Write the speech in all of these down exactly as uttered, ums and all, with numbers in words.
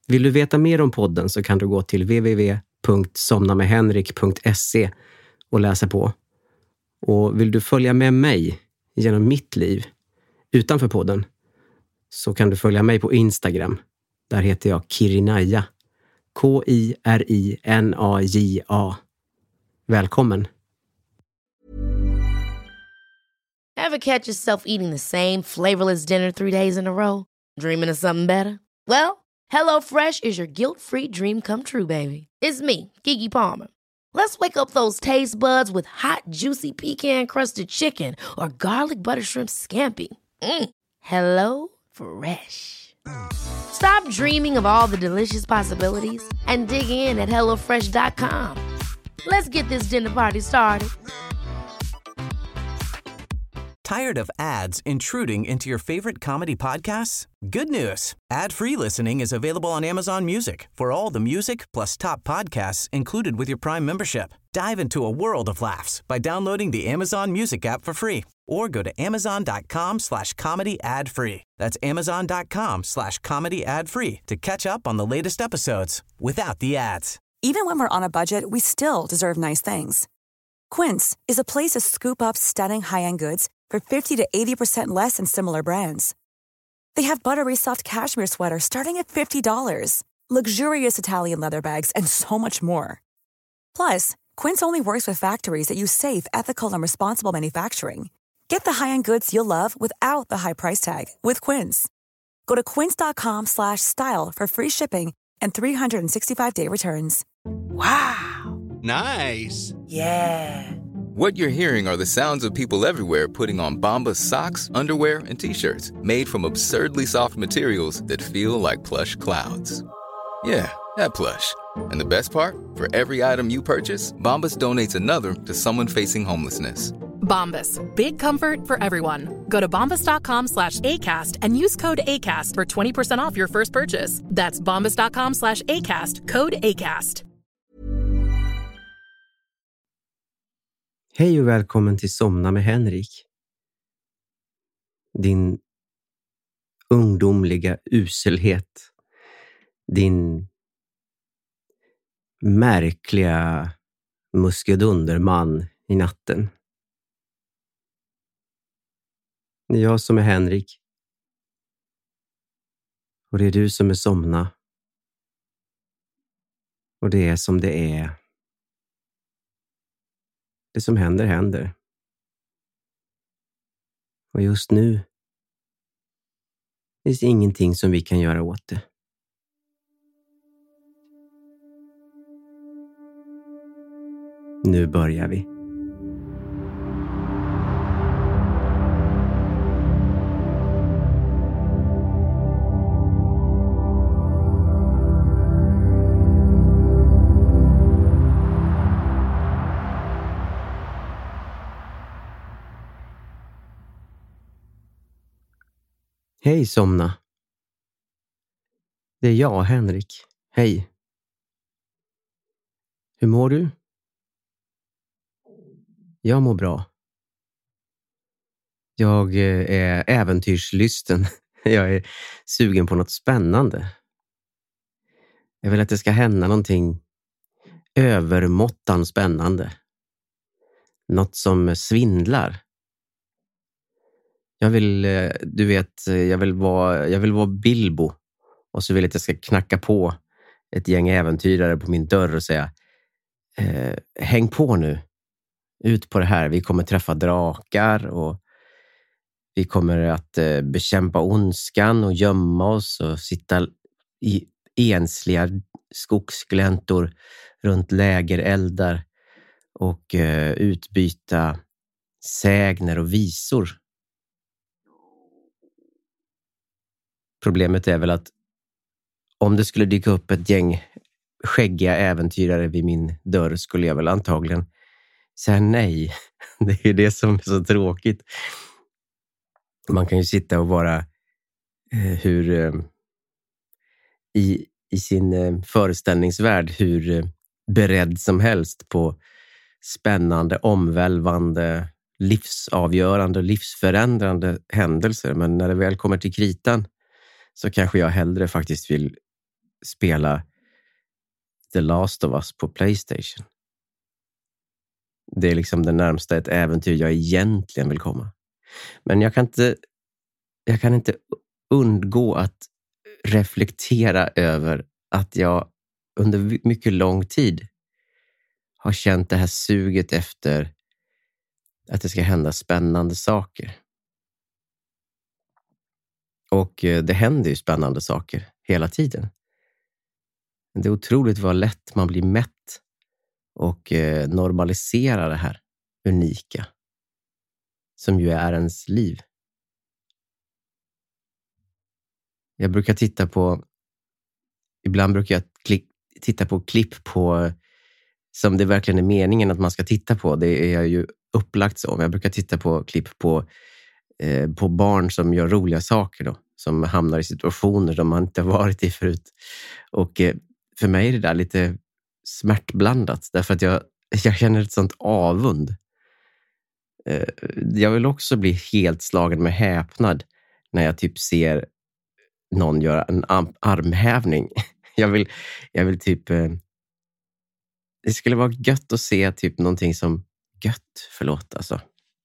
Vill du veta mer om podden så kan du gå till w w w punkt somna med henrik punkt se och läsa på. Och vill du följa med mig genom mitt liv utanför podden så kan du följa mig på Instagram. Där heter jag Kirinaya. K I R I N A J A. Välkommen! Ever catch yourself eating the same flavorless dinner three days in a row? Dreaming of something better? Well, HelloFresh is your guilt-free dream come true, baby. It's me, Keke Palmer. Let's wake up those taste buds with hot, juicy pecan-crusted chicken or garlic butter shrimp scampi. Mm. Hello Fresh. Stop dreaming of all the delicious possibilities and dig in at hello fresh dot com. Let's get this dinner party started. Tired of ads intruding into your favorite comedy podcasts? Good news. Ad-free listening is available on Amazon Music for all the music plus top podcasts included with your Prime membership. Dive into a world of laughs by downloading the Amazon Music app for free or go to amazon.com slash comedy ad free. That's amazon.com slash comedy ad free to catch up on the latest episodes without the ads. Even when we're on a budget, we still deserve nice things. Quince is a place to scoop up stunning high-end goods for fifty to eighty percent less than similar brands. They have buttery soft cashmere sweaters starting at fifty dollars, luxurious Italian leather bags, and so much more. Plus, Quince only works with factories that use safe, ethical, and responsible manufacturing. Get the high-end goods you'll love without the high price tag with Quince. Go to quince.com slash style for free shipping and three sixty-five day returns. Wow. Nice. Yeah. What you're hearing are the sounds of people everywhere putting on Bombas socks, underwear, and T-shirts made from absurdly soft materials that feel like plush clouds. Yeah, that plush. And the best part? For every item you purchase, Bombas donates another to someone facing homelessness. Bombas. Big comfort for everyone. Go to bombas.com slash ACAST and use code ACAST for twenty percent off your first purchase. That's bombas.com slash ACAST. Code ACAST. Hej och välkommen till Somna med Henrik. Din ungdomliga uselhet. Din märkliga muskedunderman i natten. Det är jag som är Henrik. Och det är du som är Somna. Och det är som det är. Det som händer, händer. Och just nu finns det ingenting som vi kan göra åt det. Nu börjar vi. Hej Somna. Det är jag, Henrik. Hej. Hur mår du? Jag mår bra. Jag är äventyrslysten. Jag är sugen på något spännande. Jag vill att det ska hända någonting övermåttan spännande. Något som svindlar. Jag vill, du vet, jag vill vara, jag vill vara Bilbo. Och så vill jag att jag ska knacka på ett gäng äventyrare på min dörr och säga eh, häng på nu. Ut på det här. Vi kommer träffa drakar och vi kommer att eh, bekämpa ondskan och gömma oss och sitta i ensliga skogsgläntor runt lägereldar och eh, utbyta sägner och visor. Problemet är väl att om det skulle dyka upp ett gäng skäggiga äventyrare vid min dörr skulle jag väl antagligen säga nej. Det är ju det som är så tråkigt. Man kan ju sitta och vara eh, hur eh, i, i sin eh, föreställningsvärld hur eh, beredd som helst på spännande, omvälvande, livsavgörande och livsförändrande händelser. Men när det väl kommer till kritan så kanske jag hellre faktiskt vill spela The Last of Us på PlayStation. Det är liksom det närmsta ett äventyr jag egentligen vill komma. Men jag kan inte, jag kan inte undgå att reflektera över att jag under mycket lång tid har känt det här suget efter att det ska hända spännande saker. Och det händer ju spännande saker hela tiden. Det är otroligt vad lätt man blir mätt och normaliserar det här unika som ju är ens liv. Jag brukar titta på, ibland brukar jag klick, titta på klipp på som det verkligen är meningen att man ska titta på. Det är ju upplagt så. Jag brukar titta på klipp på, eh, på barn som gör roliga saker då, som hamnar i situationer de har inte varit i förut. Och eh, för mig är det där lite smärtblandat därför att jag, jag känner ett sånt avund. Eh, jag vill också bli helt slagen med häpnad när jag typ ser någon göra en armhävning. Jag vill, jag vill typ... Eh, det skulle vara gött att se typ någonting som... Gött, förlåt alltså.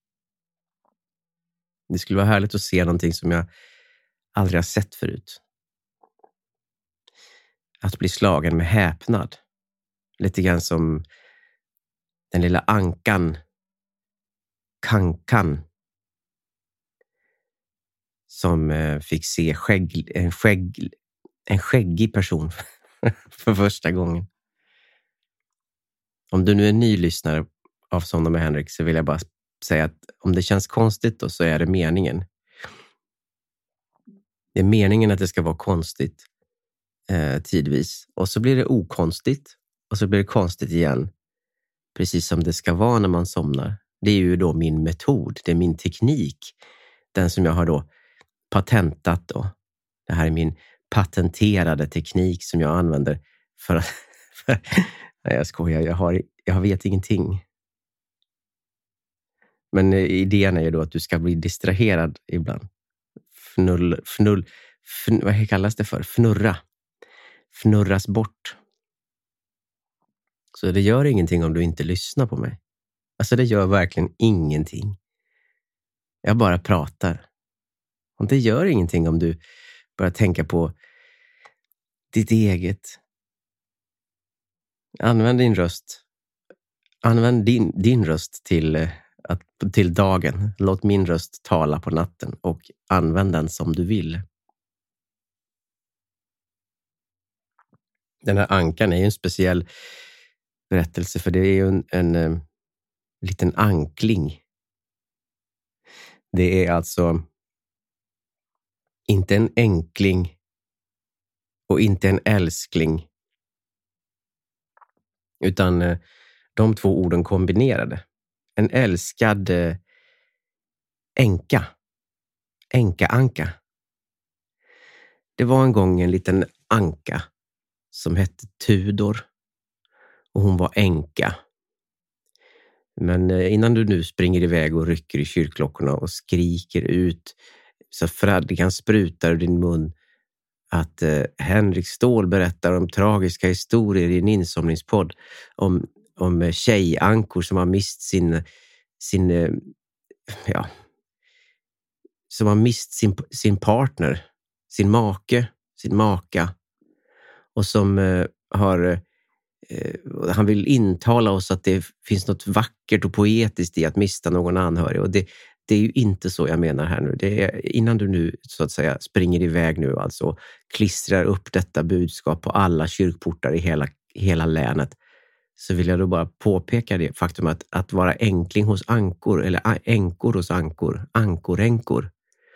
Det skulle vara härligt att se någonting som jag aldrig har sett förut. Att bli slagen med häpnad. Lite grann som den lilla ankan. Kankan. Som eh, fick se skägg, en, skägg, en skäggig person för första gången. Om du nu är ny lyssnare av Somna med Henrik så vill jag bara säga att om det känns konstigt då så är det meningen. Det är meningen att det ska vara konstigt eh, tidvis. Och så blir det okonstigt och så blir det konstigt igen. Precis som det ska vara när man somnar. Det är ju då min metod, det är min teknik. Den som jag har då patentat då. Det här är min patenterade teknik som jag använder för att... För, nej, jag skojar. Jag, har, jag vet ingenting. Men idén är ju då att du ska bli distraherad ibland. Fnull, fnull, fn, vad kallas det för? Fnurra. Fnurras bort. Så det gör ingenting om du inte lyssnar på mig. Alltså det gör verkligen ingenting. Jag bara pratar. Och det gör ingenting om du börjar tänka på ditt eget. Använd din röst. Använd din, din röst till, att, till dagen. Låt min röst tala på natten. Och använd den som du vill. Den här ankan är ju en speciell berättelse. För det är ju en, en, en liten ankling. Det är alltså inte en enkling och inte en älskling. Utan eh, de två orden kombinerade. En älskad eh, änka. Änka-anka. Det var en gång en liten anka som hette Tudor. Och hon var änka. Men eh, innan du nu springer iväg och rycker i kyrkklockorna och skriker ut så fradgan sprutar ur din mun att eh, Henrik Ståhl berättar om tragiska historier i en insomningspodd om, om tjejankor som har mist sin, sin eh, ja, som har mist sin, sin partner, sin make, sin maka och som eh, har eh, han vill intala oss att det finns något vackert och poetiskt i att mista någon anhörig och det Det är ju inte så jag menar här nu. Det är innan du nu så att säga springer iväg nu alltså klistrar upp detta budskap på alla kyrkportar i hela, hela länet så vill jag då bara påpeka det faktum att, att vara enkling hos ankor eller änkor hos ankor, ankoränkor.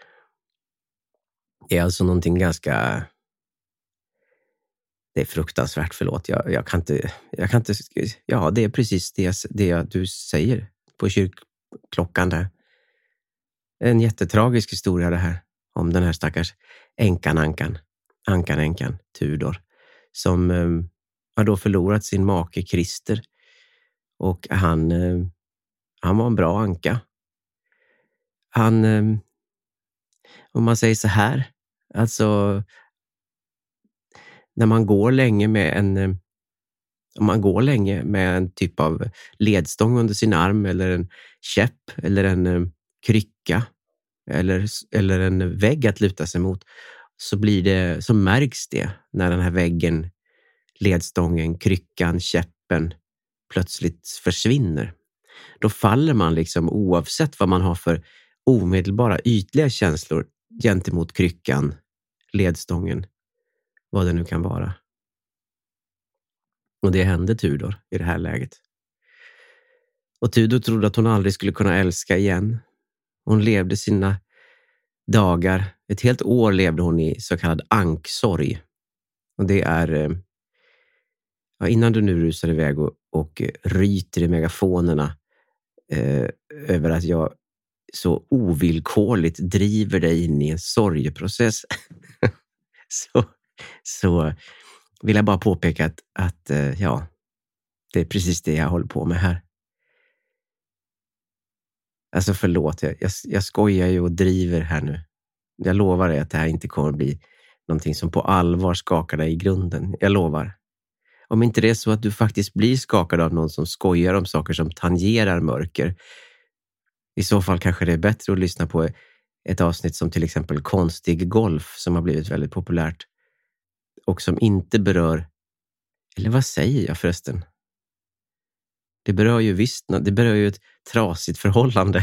Det är alltså någonting ganska det är fruktansvärt, förlåt. Jag, jag kan inte jag kan inte ja, det är precis det, det du säger på kyrkklockan där. En jättetragisk historia det här. Om den här stackars änkan-ankan. Ankan-änkan, Tudor. Som eh, har då förlorat sin make Christer. Och han, eh, han var en bra anka. Han, eh, om man säger så här. Alltså, när man går länge med en om man går länge med en typ av ledstång under sin arm eller en käpp eller en krycka eller, eller en vägg att luta sig mot, så blir det, så märks det när den här väggen, ledstången, kryckan, käppen plötsligt försvinner. Då faller man liksom, oavsett vad man har för omedelbara ytliga känslor gentemot kryckan, ledstången, vad det nu kan vara. Och det hände Tudor i det här läget. Och Tudor trodde att hon aldrig skulle kunna älska igen. Hon levde sina dagar, ett helt år levde hon i så kallad anksorg. Och det är, ja, innan du nu rusar iväg och, och ryter i megafonerna eh, över att jag så ovillkorligt driver dig in i en sorgeprocess, så, så vill jag bara påpeka att, att ja, det är precis det jag håller på med här. Alltså förlåt, jag, jag, jag skojar ju och driver här nu. Jag lovar dig att det här inte kommer att bli någonting som på allvar skakar dig i grunden. Jag lovar. Om inte det är så att du faktiskt blir skakad av någon som skojar om saker som tangerar mörker, i så fall kanske det är bättre att lyssna på ett avsnitt som till exempel Konstig golf, som har blivit väldigt populärt och som inte berör, eller vad säger jag förresten? Det berör ju visst, det berör ju ett trasigt förhållande.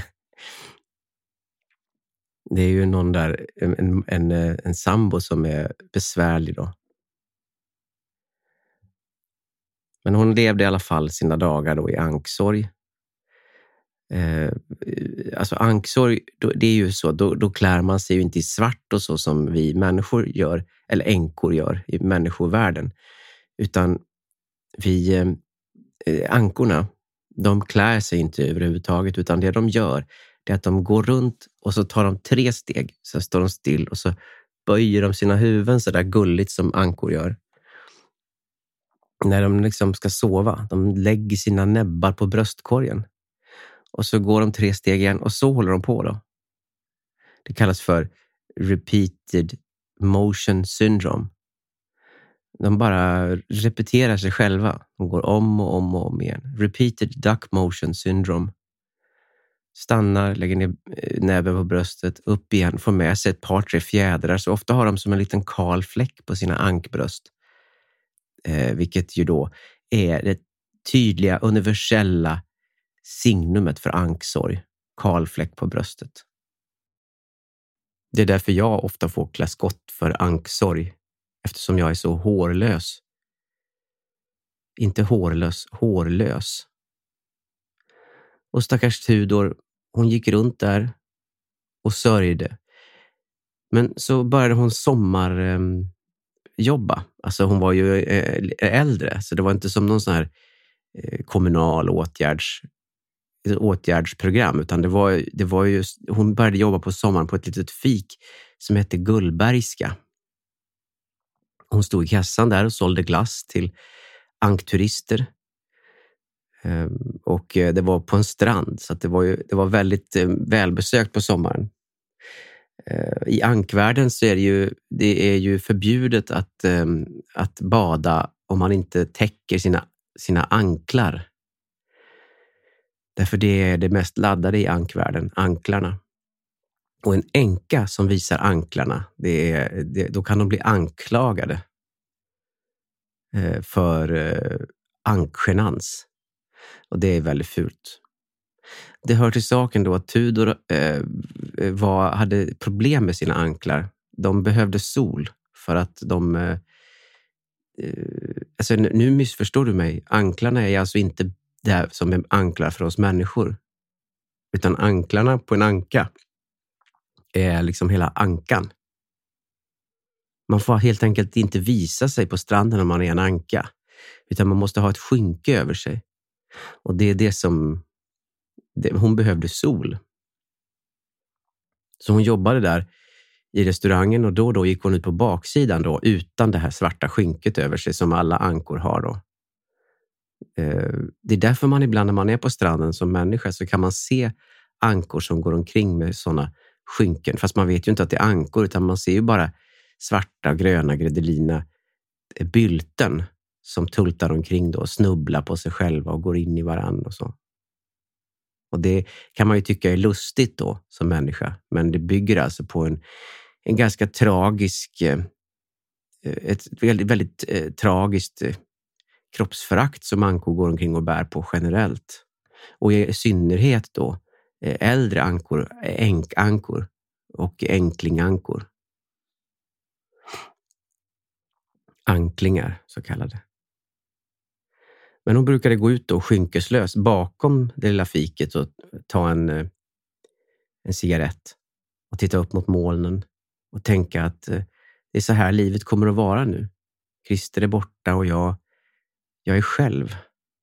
Det är ju någon där, en, en, en sambo som är besvärlig då. Men hon levde i alla fall sina dagar då i anksorg. Eh, alltså anksorg, då, det är ju så, då, då klär man sig ju inte i svart och så som vi människor gör, eller änkor gör i människovärlden. Utan vi, eh, ankorna, de klär sig inte överhuvudtaget, utan det de gör, det är att de går runt och så tar de tre steg, så står de still och så böjer de sina huvuden så där gulligt som ankor gör. När de liksom ska sova, de lägger sina näbbar på bröstkorgen. Och så går de tre steg igen och så håller de på då. Det kallas för repeated motion syndrome. De bara repeterar sig själva. De går om och om och om igen. Repeated duck motion syndrome. Stannar, lägger ner näbben på bröstet, upp igen, får med sig ett par, tre fjädrar. Så ofta har de som en liten kal fläck på sina ankbröst. Eh, vilket ju då är det tydliga, universella signumet för anksorg. Kal fläck på bröstet. Det är därför jag ofta får klä skott för anksorg. Eftersom jag är så hårlös. Inte hårlös, hårlös. Och stackars Tudor, hon gick runt där och sörjde. Men så började hon sommarjobba. Eh, alltså hon var ju eh, äldre, så det var inte som någon sån här eh, kommunal åtgärds, åtgärdsprogram, utan det var, det var ju, hon började jobba på sommaren på ett litet fik som hette Gullbergska. Hon stod i kassan där och sålde glass till ankturister. Och det var på en strand, så att det var ju, det var väldigt välbesökt på sommaren. I ankvärlden så är det ju, det är ju förbjudet att, att bada om man inte täcker sina, sina anklar. Därför det är det mest laddade i ankvärlden, anklarna. Och en änka som visar anklarna, det är, det, då kan de bli anklagade för ankgenans. Och det är väldigt fult. Det hör till saken då att Tudor eh, var, hade problem med sina anklar. De behövde sol för att de... Eh, alltså nu missförstår du mig. Anklarna är alltså inte det som är anklar för oss människor. Utan anklarna på en anka är liksom hela ankan. Man får helt enkelt inte visa sig på stranden om man är en anka. Utan man måste ha ett skynke över sig. Och det är det som... Det, hon behövde sol. Så hon jobbade där i restaurangen och då och då gick hon ut på baksidan då utan det här svarta skynket över sig som alla ankor har då. Eh, det är därför man ibland när man är på stranden som människa så kan man se ankor som går omkring med sådana skynken. Fast man vet ju inte att det är ankor utan man ser ju bara svarta, gröna, gredelina bylten som tultar omkring då och snubblar på sig själva och går in i varann och så. Och det kan man ju tycka är lustigt då som människa, men det bygger alltså på en, en ganska tragisk, ett väldigt, väldigt eh, tragiskt eh, kroppsförakt som ankor går omkring och bär på generellt. Och i synnerhet då eh, äldre ankor, änkankor och änklingankor. Anklingar så kallade. Men hon brukade gå ut då skynkeslös bakom det lilla fiket och ta en, en cigarett och titta upp mot molnen och tänka att det är så här livet kommer att vara nu. Christer är borta och jag, jag är själv.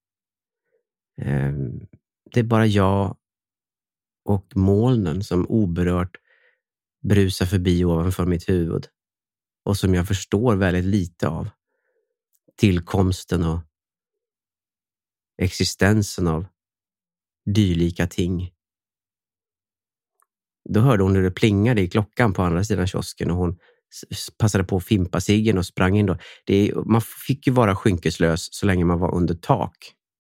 Det är bara jag och molnen som oberört brusar förbi ovanför mitt huvud och som jag förstår väldigt lite av. Tillkomsten och existensen av dylika ting. Då hörde hon hur det plingade i klockan på andra sidan kiosken och hon passade på att fimpa ciggen och sprang in då. Det är, man fick ju vara skynkeslös så länge man var under tak.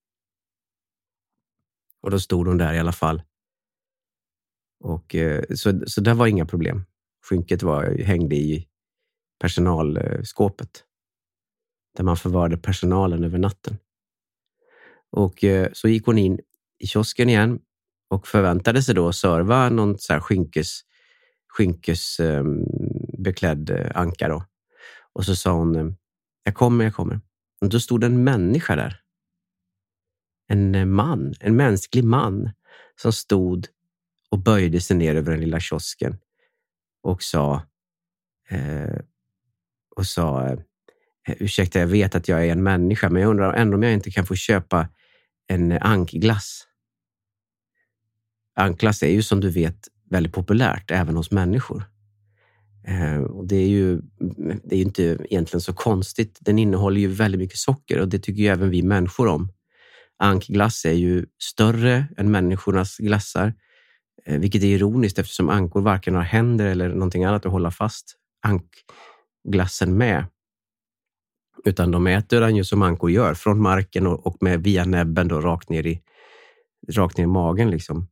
Och då stod hon där i alla fall. Och så, så där var inga problem. Skynket var, hängde i personalskåpet. Där man förvarade personalen över natten. Och så gick hon in i kiosken igen och förväntade sig då att serva någon så här skinkes, skinkes um, beklädd anka då. Och så sa hon, jag kommer, jag kommer. Och då stod en människa där. En man, en mänsklig man som stod och böjde sig ner över den lilla kiosken och sa eh, och sa eh, ursäkta, jag vet att jag är en människa, men jag undrar ändå om jag inte kan få köpa en ankglass. Ankglass är ju som du vet väldigt populärt även hos människor. Eh, och det är ju det är ju inte egentligen så konstigt. Den innehåller ju väldigt mycket socker och det tycker ju även vi människor om. Ankglass är ju större än människornas glassar, eh, vilket är ironiskt eftersom ankor varken har händer eller någonting annat att hålla fast ankglassen med. Utan de äter den ju som ankor gör, från marken och, och med via näbben då rakt ner i, rakt ner i magen liksom.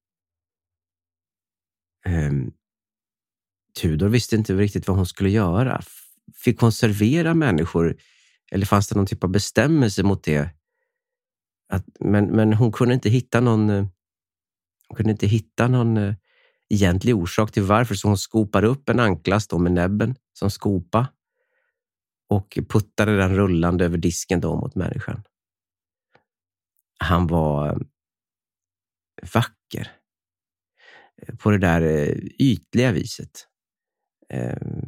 Um, Tudor visste inte riktigt vad hon skulle göra. Fick hon servera människor eller fanns det någon typ av bestämmelse mot det? Att, men, men hon kunde inte hitta någon hon kunde inte hitta någon uh, egentlig orsak till varför, så hon skopade upp en ankglass då med näbben som skopa och puttade den rullande över disken då mot människan. Han var uh, vacker på det där uh, ytliga viset. Uh,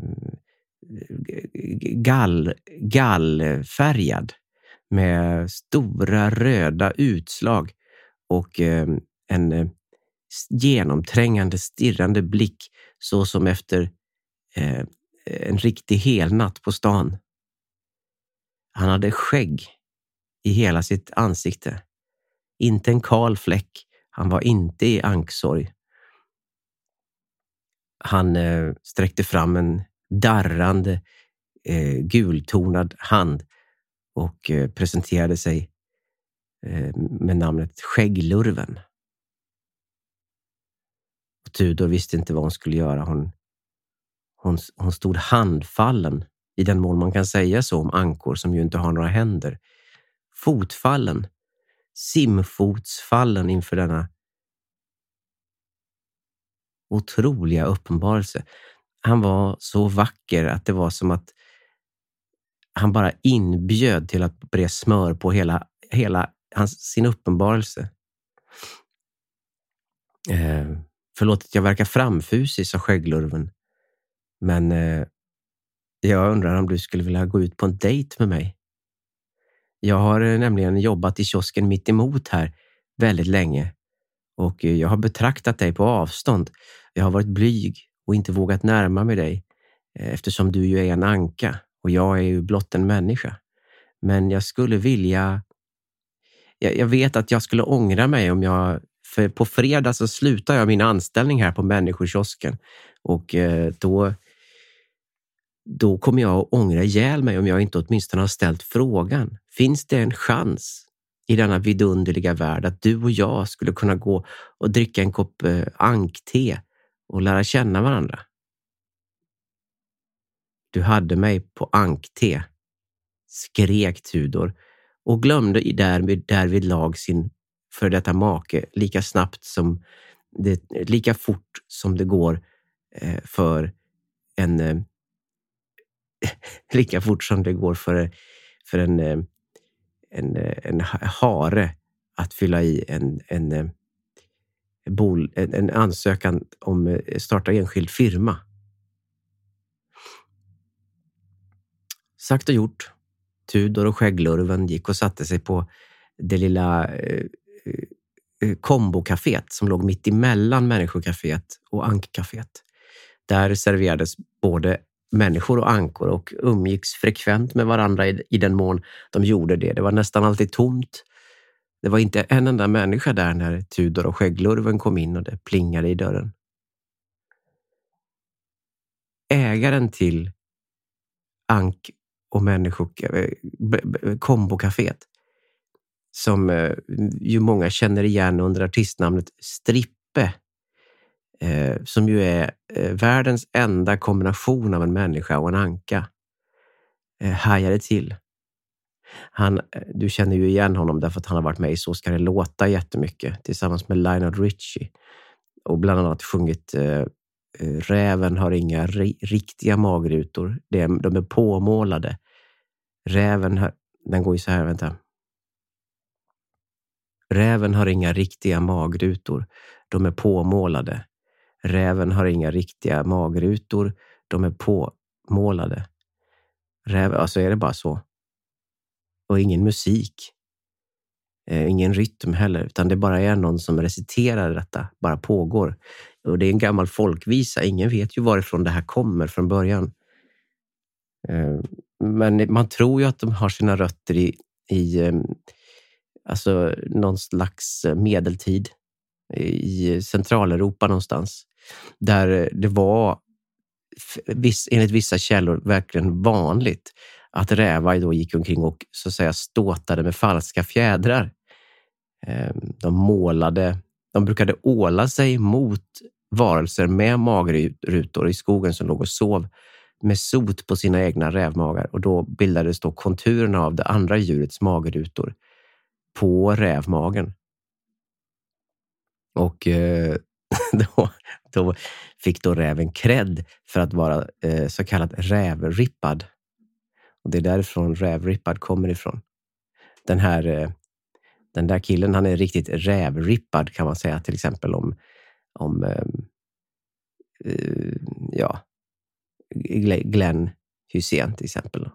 gall, gallfärgad med stora röda utslag och uh, en uh, genomträngande stirrande blick så som efter uh, en riktig helnatt på stan. Han hade skägg i hela sitt ansikte. Inte en kal fläck. Han var inte i anksorg. Han eh, sträckte fram en darrande eh, gultonad hand och eh, presenterade sig eh, med namnet Skägglurven. Och Tudor visste inte vad hon skulle göra. Hon, hon, hon stod handfallen, i den mån man kan säga så om ankor som ju inte har några händer. Fotfallen, simfotsfallen inför denna otroliga uppenbarelse. Han var så vacker att det var som att han bara inbjöd till att bre smör på hela, hela hans, sin uppenbarelse. Eh, förlåt att jag verkar framfusig, sa Skägglurven. Men eh, jag undrar om du skulle vilja gå ut på en dejt med mig. Jag har eh, nämligen jobbat i kiosken mitt emot här väldigt länge. Och eh, jag har betraktat dig på avstånd. Jag har varit blyg och inte vågat närma mig dig. Eh, eftersom du ju är en anka. Och jag är ju blott en människa. Men jag skulle vilja... Jag, jag vet att jag skulle ångra mig om jag... För på fredag så slutar jag min anställning här på människokiosken. Och eh, då... då kommer jag att ångra ihjäl mig om jag inte åtminstone har ställt frågan. Finns det en chans i denna vidunderliga värld att du och jag skulle kunna gå och dricka en kopp eh, ankte och lära känna varandra? Du hade mig på ankte, skrek Tudor och glömde i därvid, därvid lag sin för detta make lika snabbt som det, lika fort som det går eh, för en eh, lika fort som det går för, för en, eh, en, en hare att fylla i en, en, en, bol, en, en ansökan om starta enskild firma. Sagt och gjort. Tudor och skägglurven gick och satte sig på det lilla eh, eh, kombokaféet som låg mitt emellan människokaféet och ankkaféet. Där serverades både människor och ankor och umgicks frekvent med varandra i, i den mån de gjorde det. Det var nästan alltid tomt. Det var inte en enda människa där när Tudor och skägglurven kom in och det plingade i dörren. Ägaren till ank- och människokombokaféet som eh, ju många känner igen under artistnamnet Strippe, eh, som ju är eh, världens enda kombination av en människa och en anka, eh, hajade till. Han, du känner ju igen honom därför att han har varit med i Så ska det låta jättemycket tillsammans med Lionel Richie och bland annat sjungit eh, Räven har inga ri- riktiga magrutor. De, de är påmålade. Räven har, den går ju så här, vänta. Räven har inga riktiga magrutor. De är påmålade. Räven har inga riktiga magrutor. De är påmålade. Räven, alltså är det bara så. Och ingen musik. Eh, ingen rytm heller. Utan det bara är någon som reciterar detta. Bara pågår. Och det är en gammal folkvisa. Ingen vet ju varifrån det här kommer från början. Eh, men man tror ju att de har sina rötter i, i eh, alltså någon slags medeltid. I Centraleuropa någonstans. Där det var viss, enligt vissa källor verkligen vanligt att rävar då gick omkring och så att säga ståtade med falska fjädrar. De målade, de brukade åla sig mot varelser med magrutor i skogen som låg och sov med sot på sina egna rävmagar, och då bildades då konturerna av det andra djurets magrutor på rävmagen. Och eh, då, då fick då räven cred för att vara eh, så kallad rävrippad. Och det är därifrån rävrippad kommer ifrån. Den här eh, den där killen, han är riktigt rävrippad kan man säga, till exempel om om eh, eh, ja Glenn Hysén till exempel.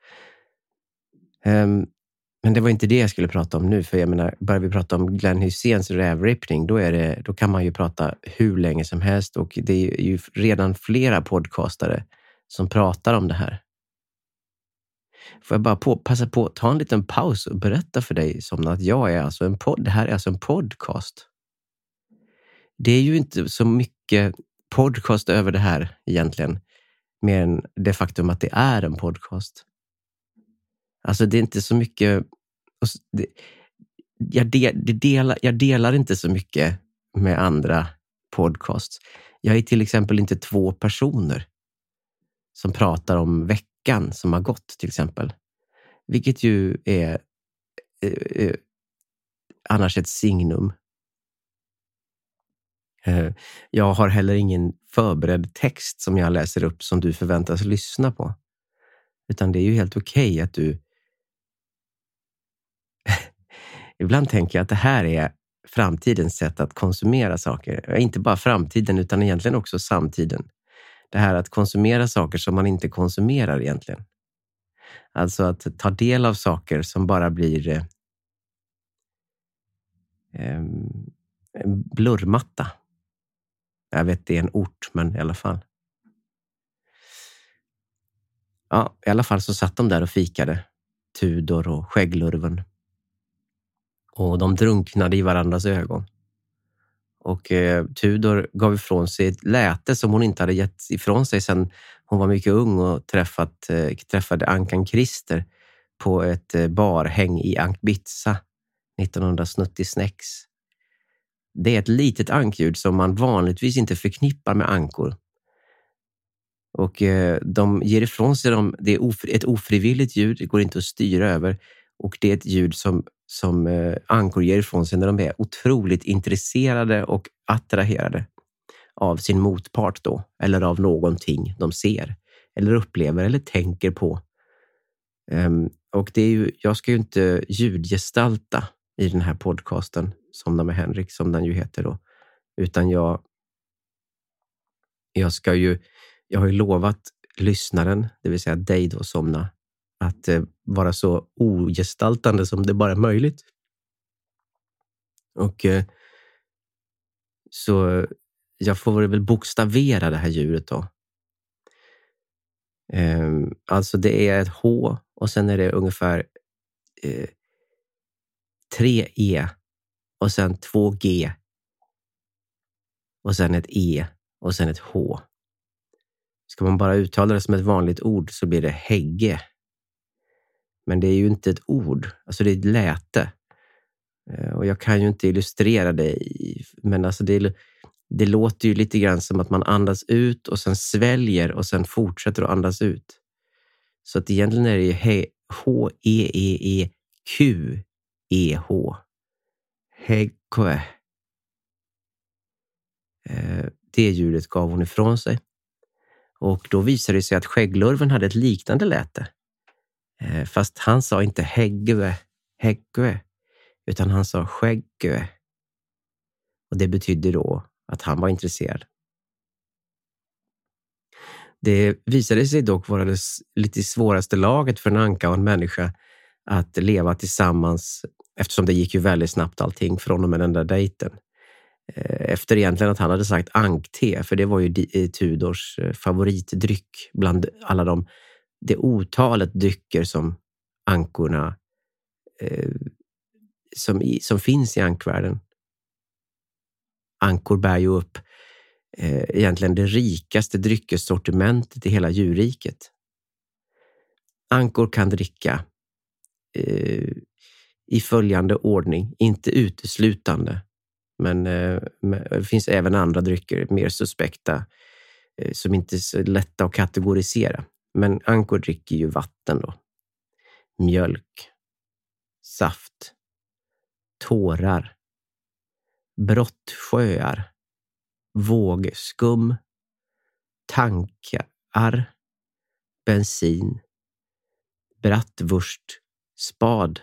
Um, men det var inte det jag skulle prata om nu, för jag menar, börjar vi prata om Glenn Hyséns rävrippning, då är det, då kan man ju prata hur länge som helst, och det är ju redan flera podcastare som pratar om det här. Får jag bara på, passa på att ta en liten paus och berätta för dig som att jag är alltså en podd, det här är alltså en podcast. Det är ju inte så mycket podcast över det här egentligen, mer än det faktum att det är en podcast. Alltså det är inte så mycket, det, jag, del, det delar, jag delar inte så mycket med andra podcasts. Jag är till exempel inte två personer som pratar om veckan som har gått till exempel. Vilket ju är eh, eh, annars ett signum. Eh, jag har heller ingen förberedd text som jag läser upp som du förväntas lyssna på. Utan det är ju helt okej okay att du... Ibland tänker jag att det här är framtidens sätt att konsumera saker. Inte bara framtiden utan egentligen också samtiden. Det här att konsumera saker som man inte konsumerar egentligen. Alltså att ta del av saker som bara blir eh, en blurrmatta. Jag vet det är en ort, men i alla fall. Ja, i alla fall så satt de där och fikade. Tudor och skägglurven. Och de drunknade i varandras ögon. Och eh, Tudor gav ifrån sig ett läte som hon inte hade gett ifrån sig sedan Hon var mycket ung och träffat, eh, träffade Ankan Christer på ett eh, barhäng i Ankbitsa nittonhundrasnuttionio. Det är ett litet ankljud som man vanligtvis inte förknippar med ankor. Och eh, de ger ifrån sig dem, det är ofri, ett ofrivilligt ljud, det går inte att styra över. Och det är ett ljud som, som eh, ankor ger ifrån sig när de är otroligt intresserade och attraherade av sin motpart då. Eller av någonting de ser, eller upplever, eller tänker på. Um, och det är ju, jag ska ju inte ljudgestalta i den här podcasten, Somna med Henrik, som den ju heter då. Utan jag, jag ska ju, jag har ju lovat lyssnaren, det vill säga dig då, Somna, att eh, vara så ogestaltande som det bara är möjligt. Och eh, så jag får väl bokstavera det här ljudet då. Eh, alltså det är ett H och sen är det ungefär eh, tre E och sen två G och sen ett E och sen ett H. Ska man bara uttala det som ett vanligt ord så blir det hägge. Men det är ju inte ett ord, alltså det är ett läte. Och jag kan ju inte illustrera det, men alltså det, det låter ju lite grann som att man andas ut och sen sväljer och sen fortsätter att andas ut. Så att egentligen är det H E E E Q E H. Hägge. Det ljudet gav hon ifrån sig. Och då visade det sig att skägglurven hade ett liknande läte. Fast han sa inte hägge, hägge, utan han sa skägge. Och det betydde då att han var intresserad. Det visade sig dock vara det lite svåraste laget för en anka och en människa att leva tillsammans, eftersom det gick ju väldigt snabbt allting från och med den där dejten. Efter egentligen att han hade sagt ankte, för det var ju Tudors favoritdryck bland alla de det otalet drycker som ankorna eh, som, i, som finns i ankvärlden. Ankor bär ju upp eh, egentligen det rikaste dryckessortimentet i hela djurriket. Ankor kan dricka eh, i följande ordning, inte uteslutande. Men eh, det finns även andra drycker, mer suspekta, eh, som inte är så lätta att kategorisera. Men ankor dricker ju vatten då. Mjölk, saft, tårar, brottsjöar, vågskum, tankar, bensin, bratwurst, spad.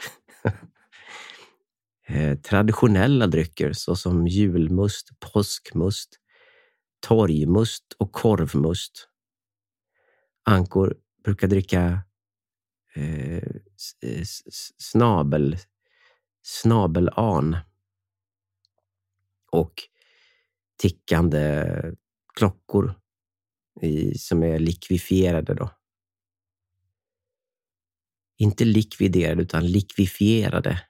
Traditionella drycker såsom julmust, påskmust, torgmust och korvmust. Ankor brukar dricka eh, snabel, snabelan och tickande klockor i, som är likvifierade då. Inte likviderade utan likvifierade.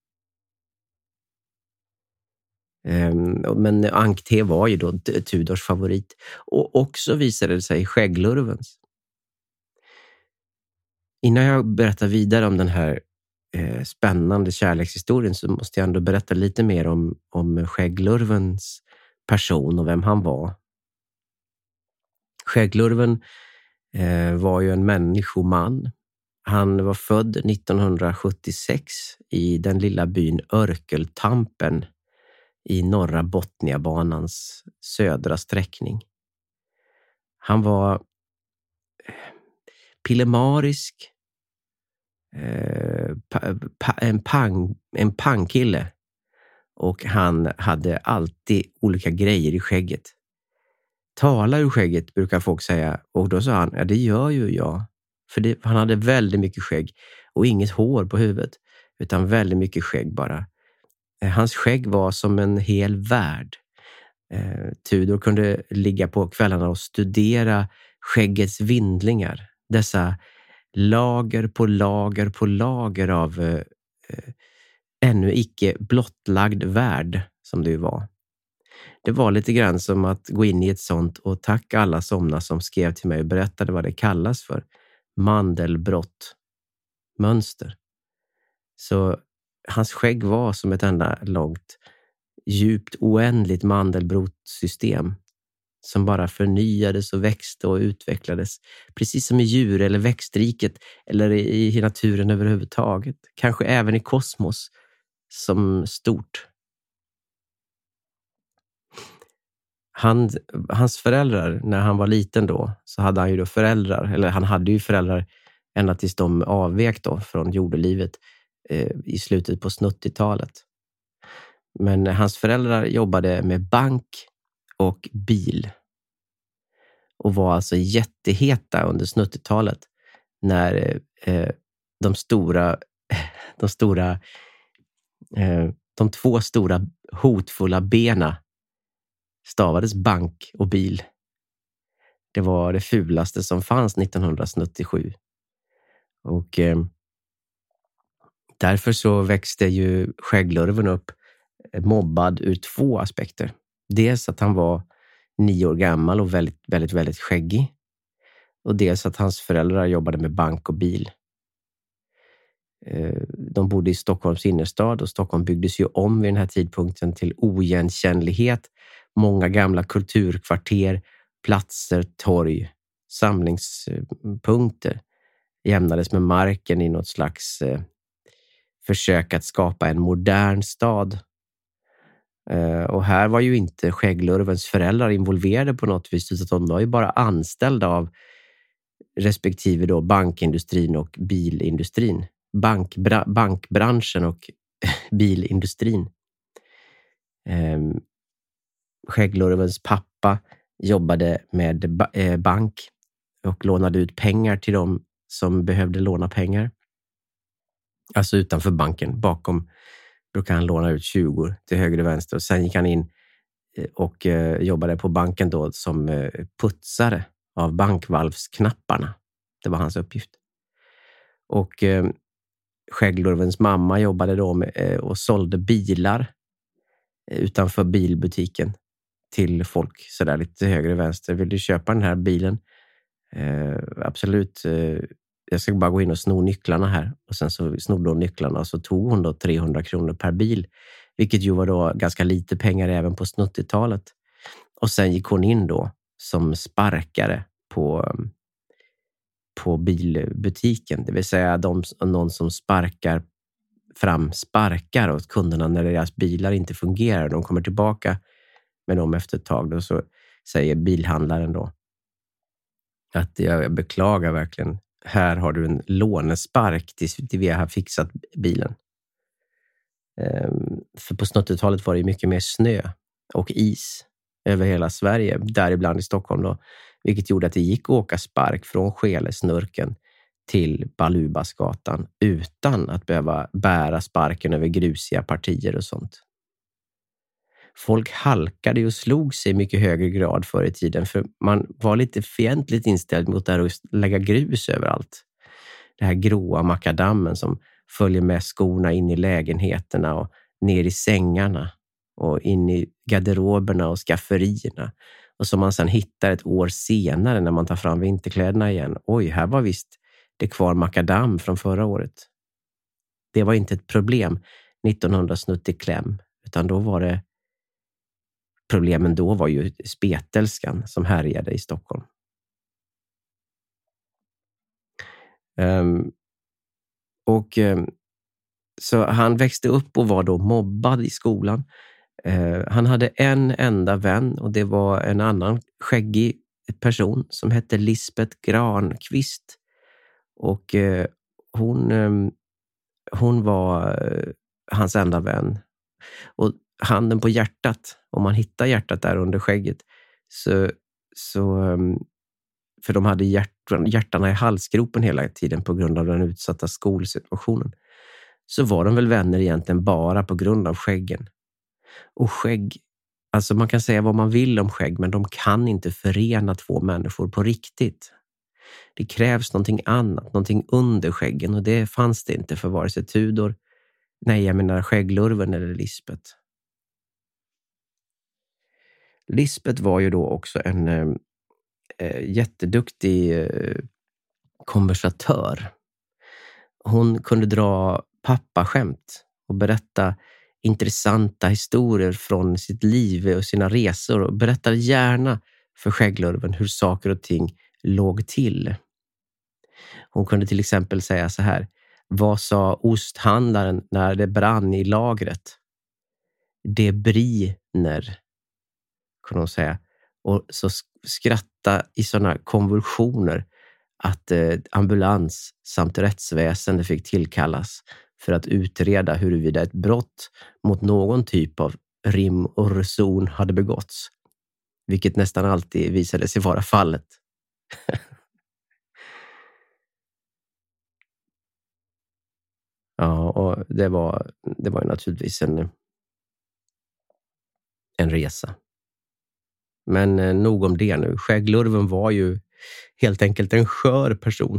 Men ankte var ju då Tudors favorit. Och också visade det sig skägglurvens. Innan jag berättar vidare om den här eh, spännande kärlekshistorien så måste jag ändå berätta lite mer om, om skägglurvens person och vem han var. Skägglurven eh, var ju en människoman. Han var född nittonhundrasjuttiosex i den lilla byn Örkeltampen i norra Botniabanans södra sträckning. Han var pillemarisk, eh, pa, pa, en, pang, en pangkille, och han hade alltid olika grejer i skägget. Tala ur skägget brukar folk säga, och då sa han, ja det gör ju jag. För det, han hade väldigt mycket skägg och inget hår på huvudet, utan väldigt mycket skägg bara. Hans skägg var som en hel värld. Eh, Tudor kunde ligga på kvällarna och studera skäggets vindlingar. Dessa lager på lager på lager av eh, ännu icke blottlagd värld som det ju var. Det var lite grann som att gå in i ett sånt och tacka alla somna som skrev till mig och berättade vad det kallas för. Mandelbrott. Mönster. Så hans skägg var som ett enda långt, djupt, oändligt mandelbrottsystem som bara förnyades och växte och utvecklades. Precis som i djur- eller växtriket eller i naturen överhuvudtaget. Kanske även i kosmos som stort. Han, hans föräldrar, när han var liten då, så hade han ju då föräldrar, eller han hade ju föräldrar ända tills de avvek då från jordelivet eh, i slutet på snuttiotalet. Men hans föräldrar jobbade med bank och bil. Och var alltså jätteheta under snuttiotalet när eh, de stora, de stora, eh, de två stora hotfulla bena stavades bank och bil. Det var det fulaste som fanns nittonhundrasnuttiosju. Och eh, därför så växte ju skägglurven upp mobbad ur två aspekter. Dels att han var nio år gammal och väldigt, väldigt, väldigt skäggig. Och dels att hans föräldrar jobbade med bank och bil. Eh, de bodde i Stockholms innerstad och Stockholm byggdes ju om vid den här tidpunkten till oigenkännlighet. Många gamla kulturkvarter, platser, torg, samlingspunkter jämnades med marken i något slags eh, försök att skapa en modern stad. Eh, och här var ju inte skägglurvens föräldrar involverade på något vis, utan de var ju bara anställda av respektive då bankindustrin och bilindustrin. Bankbra- bankbranschen och bilindustrin. Eh, Skägglurvens pappa jobbade med ba- eh, bank och lånade ut pengar till dem som behövde låna pengar. Alltså utanför banken, bakom brukade han låna ut tjugo till höger och vänster. Och sen gick han in och eh, jobbade på banken då som eh, putsare av bankvalvsknapparna. Det var hans uppgift. Och eh, skägglurvens mamma jobbade då med, eh, och sålde bilar eh, utanför bilbutiken till folk sådär lite höger och vänster. Vill du köpa den här bilen? Eh, absolut. Eh, jag ska bara gå in och sno nycklarna här. Och sen så snodde hon nycklarna och så tog hon då trehundra kronor per bil. Vilket ju var då ganska lite pengar även på snuttiotalet. Och sen gick hon in då som sparkare på, på bilbutiken. Det vill säga de, någon som sparkar fram sparkar åt kunderna när deras bilar inte fungerar. De kommer tillbaka med dem efter ett tag. Då så säger bilhandlaren då att jag beklagar verkligen. Här har du en lånespark tills vi har fixat bilen. Ehm, för på snuttiotalet var det mycket mer snö och is över hela Sverige, däribland i Stockholm då. Vilket gjorde att det gick att åka spark från Skelesnurken till Balubasgatan utan att behöva bära sparken över grusiga partier och sånt. Folk halkade och slog sig i mycket högre grad förr i tiden, för man var lite fientligt inställd mot det här att lägga grus överallt. Det här gråa makadammen som följer med skorna in i lägenheterna och ner i sängarna och in i garderoberna och skafferierna. Och som man sedan hittar ett år senare när man tar fram vinterkläderna igen. Oj, här var visst det kvar makadam från förra året. Det var inte ett problem nittonhundrasnuttiokläm, utan då var det problemen då var ju spetälskan som härjade i Stockholm. Um, och um, så han växte upp och var då mobbad i skolan. Uh, han hade en enda vän och det var en annan skäggig person som hette Lisbeth Granqvist. Och uh, hon, um, hon var uh, hans enda vän. Och handen på hjärtat, om man hittar hjärtat där under skägget, så, så för de hade hjärt, hjärtarna i halsgropen hela tiden på grund av den utsatta skolsituationen, så var de väl vänner egentligen bara på grund av skäggen. Och skägg, alltså man kan säga vad man vill om skägg, men de kan inte förena två människor på riktigt. Det krävs någonting annat, någonting under skäggen, och det fanns det inte för vare sig Tudor, nej jag menar skägglurven eller Lisbeth. Lisbeth var ju då också en eh, jätteduktig eh, konversatör. Hon kunde dra pappaskämt och berätta intressanta historier från sitt liv och sina resor och berättade gärna för skägglurven hur saker och ting låg till. Hon kunde till exempel säga så här: vad sa osthandlaren när det brann i lagret? Det brinner, kunde hon säga. Och så skratta i sådana konvulsioner att eh, ambulans samt rättsväsende fick tillkallas för att utreda huruvida ett brott mot någon typ av rim och reson hade begåtts. Vilket nästan alltid visade sig vara fallet. Ja, och det var, det var ju naturligtvis en, en resa. Men eh, nog om det nu. Skägglurven var ju helt enkelt en skör person.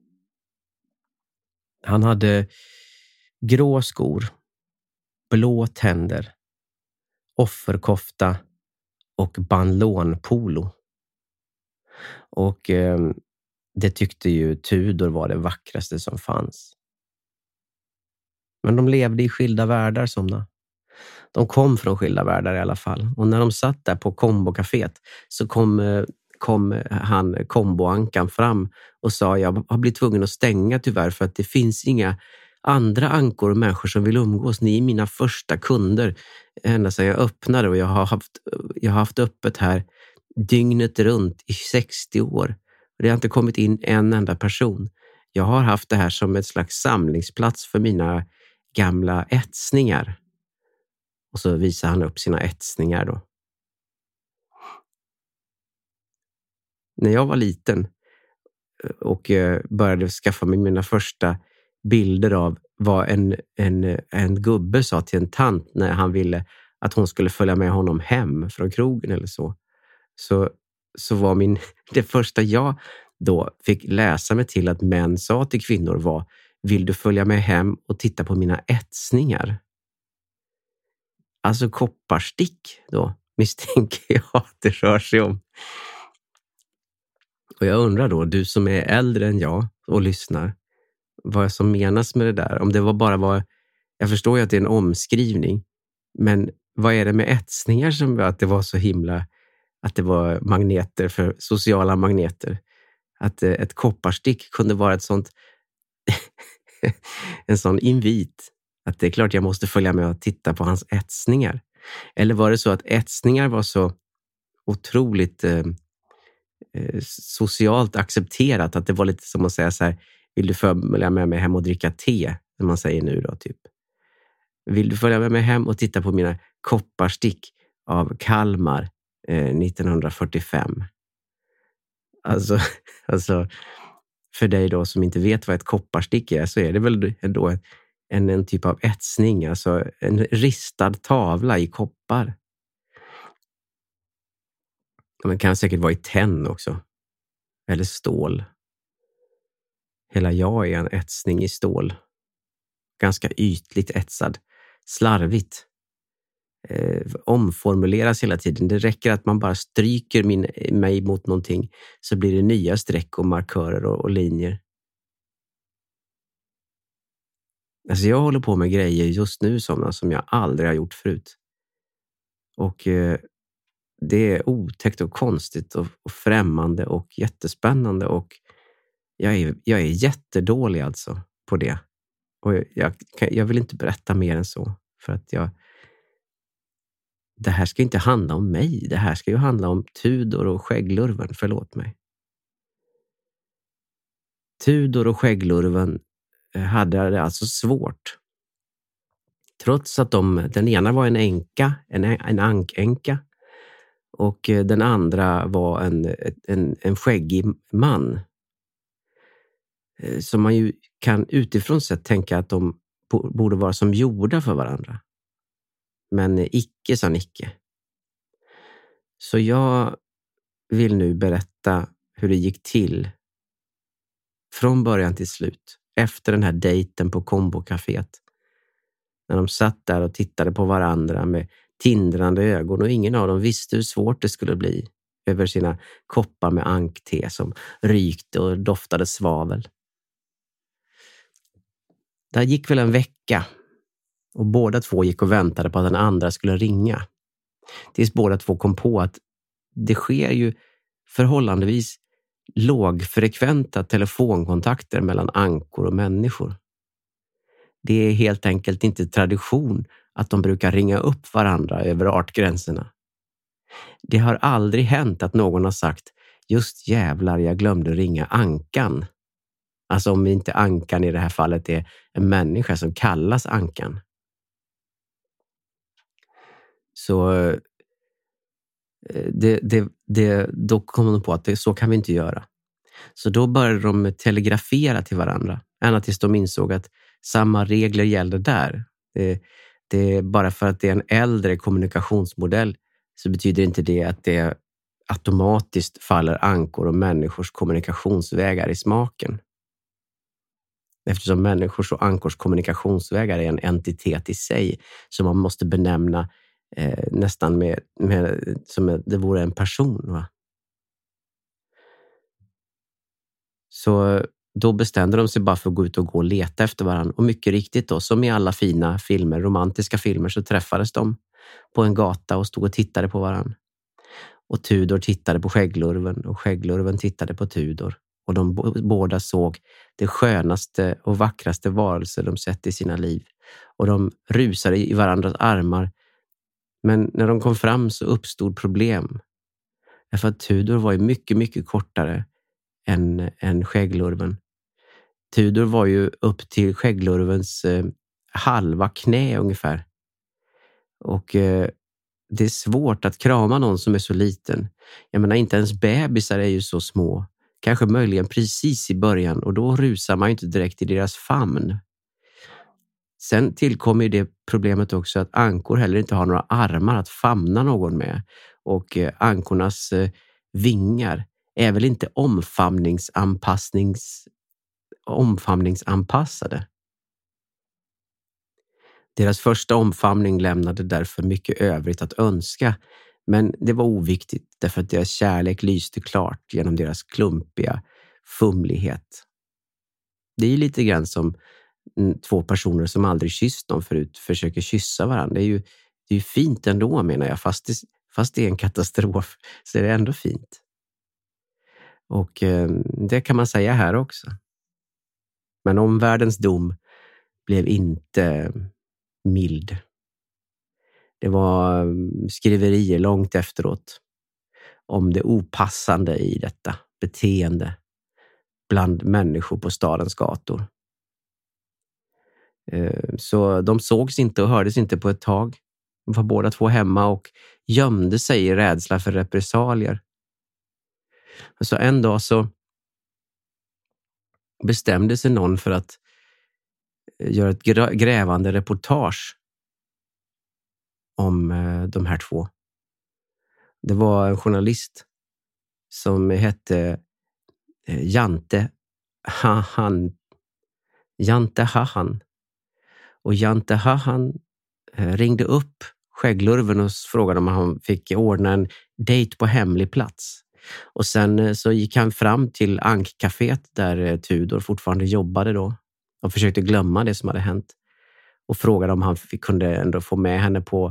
Han hade grå skor, blå tänder, offerkofta och banlånpolo. Och eh, det tyckte ju Tudor var det vackraste som fanns. Men de levde i skilda världar, somna. De kom från skilda världar i alla fall. Och när de satt där på kombokaféet så kom, kom han, komboankan, fram och sa: jag har blivit tvungen att stänga tyvärr för att det finns inga andra ankor och människor som vill umgås. Ni är mina första kunder ända sedan jag öppnade, och jag har haft, jag har haft öppet här dygnet runt i sextio år. Och det har inte kommit in en enda person. Jag har haft det här som ett slags samlingsplats för mina gamla etsningar. Och så visar han upp sina etsningar då. När jag var liten och började skaffa mig mina första bilder av vad en, en, en gubbe sa till en tant när han ville att hon skulle följa med honom hem från krogen eller så. Så, så var min, det första jag då fick läsa mig till att män sa till kvinnor var: vill du följa med hem och titta på mina etsningar? Alltså kopparstick då, misstänker jag att det rör sig om. Och jag undrar då, du som är äldre än jag och lyssnar, vad som menas med det där. Om det var bara var, jag förstår ju att det är en omskrivning, men vad är det med etsningar som att det var så himla, att det var magneter för sociala magneter? Att ett kopparstick kunde vara ett sånt en sån invit. Att det är klart jag måste följa med och titta på hans etsningar. Eller var det så att etsningar var så otroligt eh, socialt accepterat att det var lite som att säga så här: vill du följa med mig hem och dricka te? Som man säger nu då typ. Vill du följa med mig hem och titta på mina kopparstick av Kalmar eh, nittonhundrafyrtiofem? Alltså, alltså för dig då som inte vet vad ett kopparstick är, så är det väl ändå en, en typ av etsning, alltså en ristad tavla i koppar. Man kan säkert vara i tenn också. Eller stål. Hela jag är en etsning i stål. Ganska ytligt etsad. Slarvigt. Eh, omformuleras hela tiden. Det räcker att man bara stryker min, mig mot någonting, så blir det nya streck och markörer och, och linjer. Alltså jag håller på med grejer just nu som, som jag aldrig har gjort förut. Och eh, det är otäckt och konstigt och, och främmande och jättespännande, och jag är, jag är jättedålig alltså på det. Och jag, jag, jag vill inte berätta mer än så, för att jag det här ska inte handla om mig. Det här ska ju handla om Tudor och skägglurven, förlåt mig. Tudor och skägglurven hade det alltså svårt. Trots att de, den ena var en änka, en, en ankänka, och den andra var en, en, en skäggig man. Så man ju kan utifrån sett tänka att de borde vara som gjorda för varandra. Men icke sa Nicke. Så jag vill nu berätta hur det gick till från början till slut. Efter den här dejten på kombokaféet. När de satt där och tittade på varandra med tindrande ögon och ingen av dem visste hur svårt det skulle bli över sina koppar med ankte som rykte och doftade svavel. Där gick väl en vecka och båda två gick och väntade på att den andra skulle ringa. Tills båda två kom på att det sker ju förhållandevis lågfrekventa telefonkontakter mellan ankor och människor. Det är helt enkelt inte tradition att de brukar ringa upp varandra över artgränserna. Det har aldrig hänt att någon har sagt just jävlar, jag glömde ringa ankan. Alltså om inte ankan i det här fallet är en människa som kallas ankan. Så det, det, det, då kom de på att det, så kan vi inte göra. Så då började de telegrafera till varandra. Ända tills de insåg att samma regler gällde där. Det, det, bara för att det är en äldre kommunikationsmodell så betyder inte det att det automatiskt faller ankor och människors kommunikationsvägar i smaken. Eftersom människors och ankors kommunikationsvägar är en entitet i sig som man måste benämna eh, nästan med, med, som det vore en person. Va? Så då bestämde de sig bara för att gå ut och gå och leta efter varandra. Och mycket riktigt då, som i alla fina filmer, romantiska filmer, så träffades de på en gata och stod och tittade på varandra. Och Tudor tittade på Skägglurven och Skägglurven tittade på Tudor. Och de b- båda såg det skönaste och vackraste varelser de sett i sina liv. Och de rusade i varandras armar. Men när de kom fram så uppstod problem. Därför att Tudor var ju mycket, mycket kortare än, än Skägglurven. Tudor var ju upp till Skägglurvens eh, halva knä ungefär. Och eh, det är svårt att krama någon som är så liten. Jag menar, inte ens bebisar är ju så små. Kanske möjligen precis i början, och då rusar man ju inte direkt i deras famn. Sen tillkommer ju det problemet också att ankor heller inte har några armar att famna någon med. Och eh, ankornas eh, vingar är väl inte omfamningsanpassnings, omfamningsanpassade. Deras första omfamning lämnade därför mycket övrigt att önska, men det var oviktigt därför att deras kärlek lyste klart genom deras klumpiga fumlighet. Det är ju lite grann som två personer som aldrig kysst någon förut försöker kyssa varandra. Det är ju, det är ju fint ändå, menar jag, fast det, fast det är en katastrof så är det ändå fint. Och eh, det kan man säga här också. Men omvärldens dom blev inte mild. Det var skriverier långt efteråt om det opassande i detta beteende bland människor på stadens gator. Så de sågs inte och hördes inte på ett tag. De var båda två hemma och gömde sig i rädsla för repressalier. Så en dag så bestämde sig någon för att göra ett grävande reportage om de här två. Det var en journalist som hette Jante Hahan. Jante Hahan. Och Jante Hahan ringde upp Skägglurven och frågade om han fick ordna en dejt på hemlig plats. Och sen så gick han fram till Ankcaféet där Tudor fortfarande jobbade då och försökte glömma det som hade hänt. Och frågade om han fick, kunde ändå få med henne på,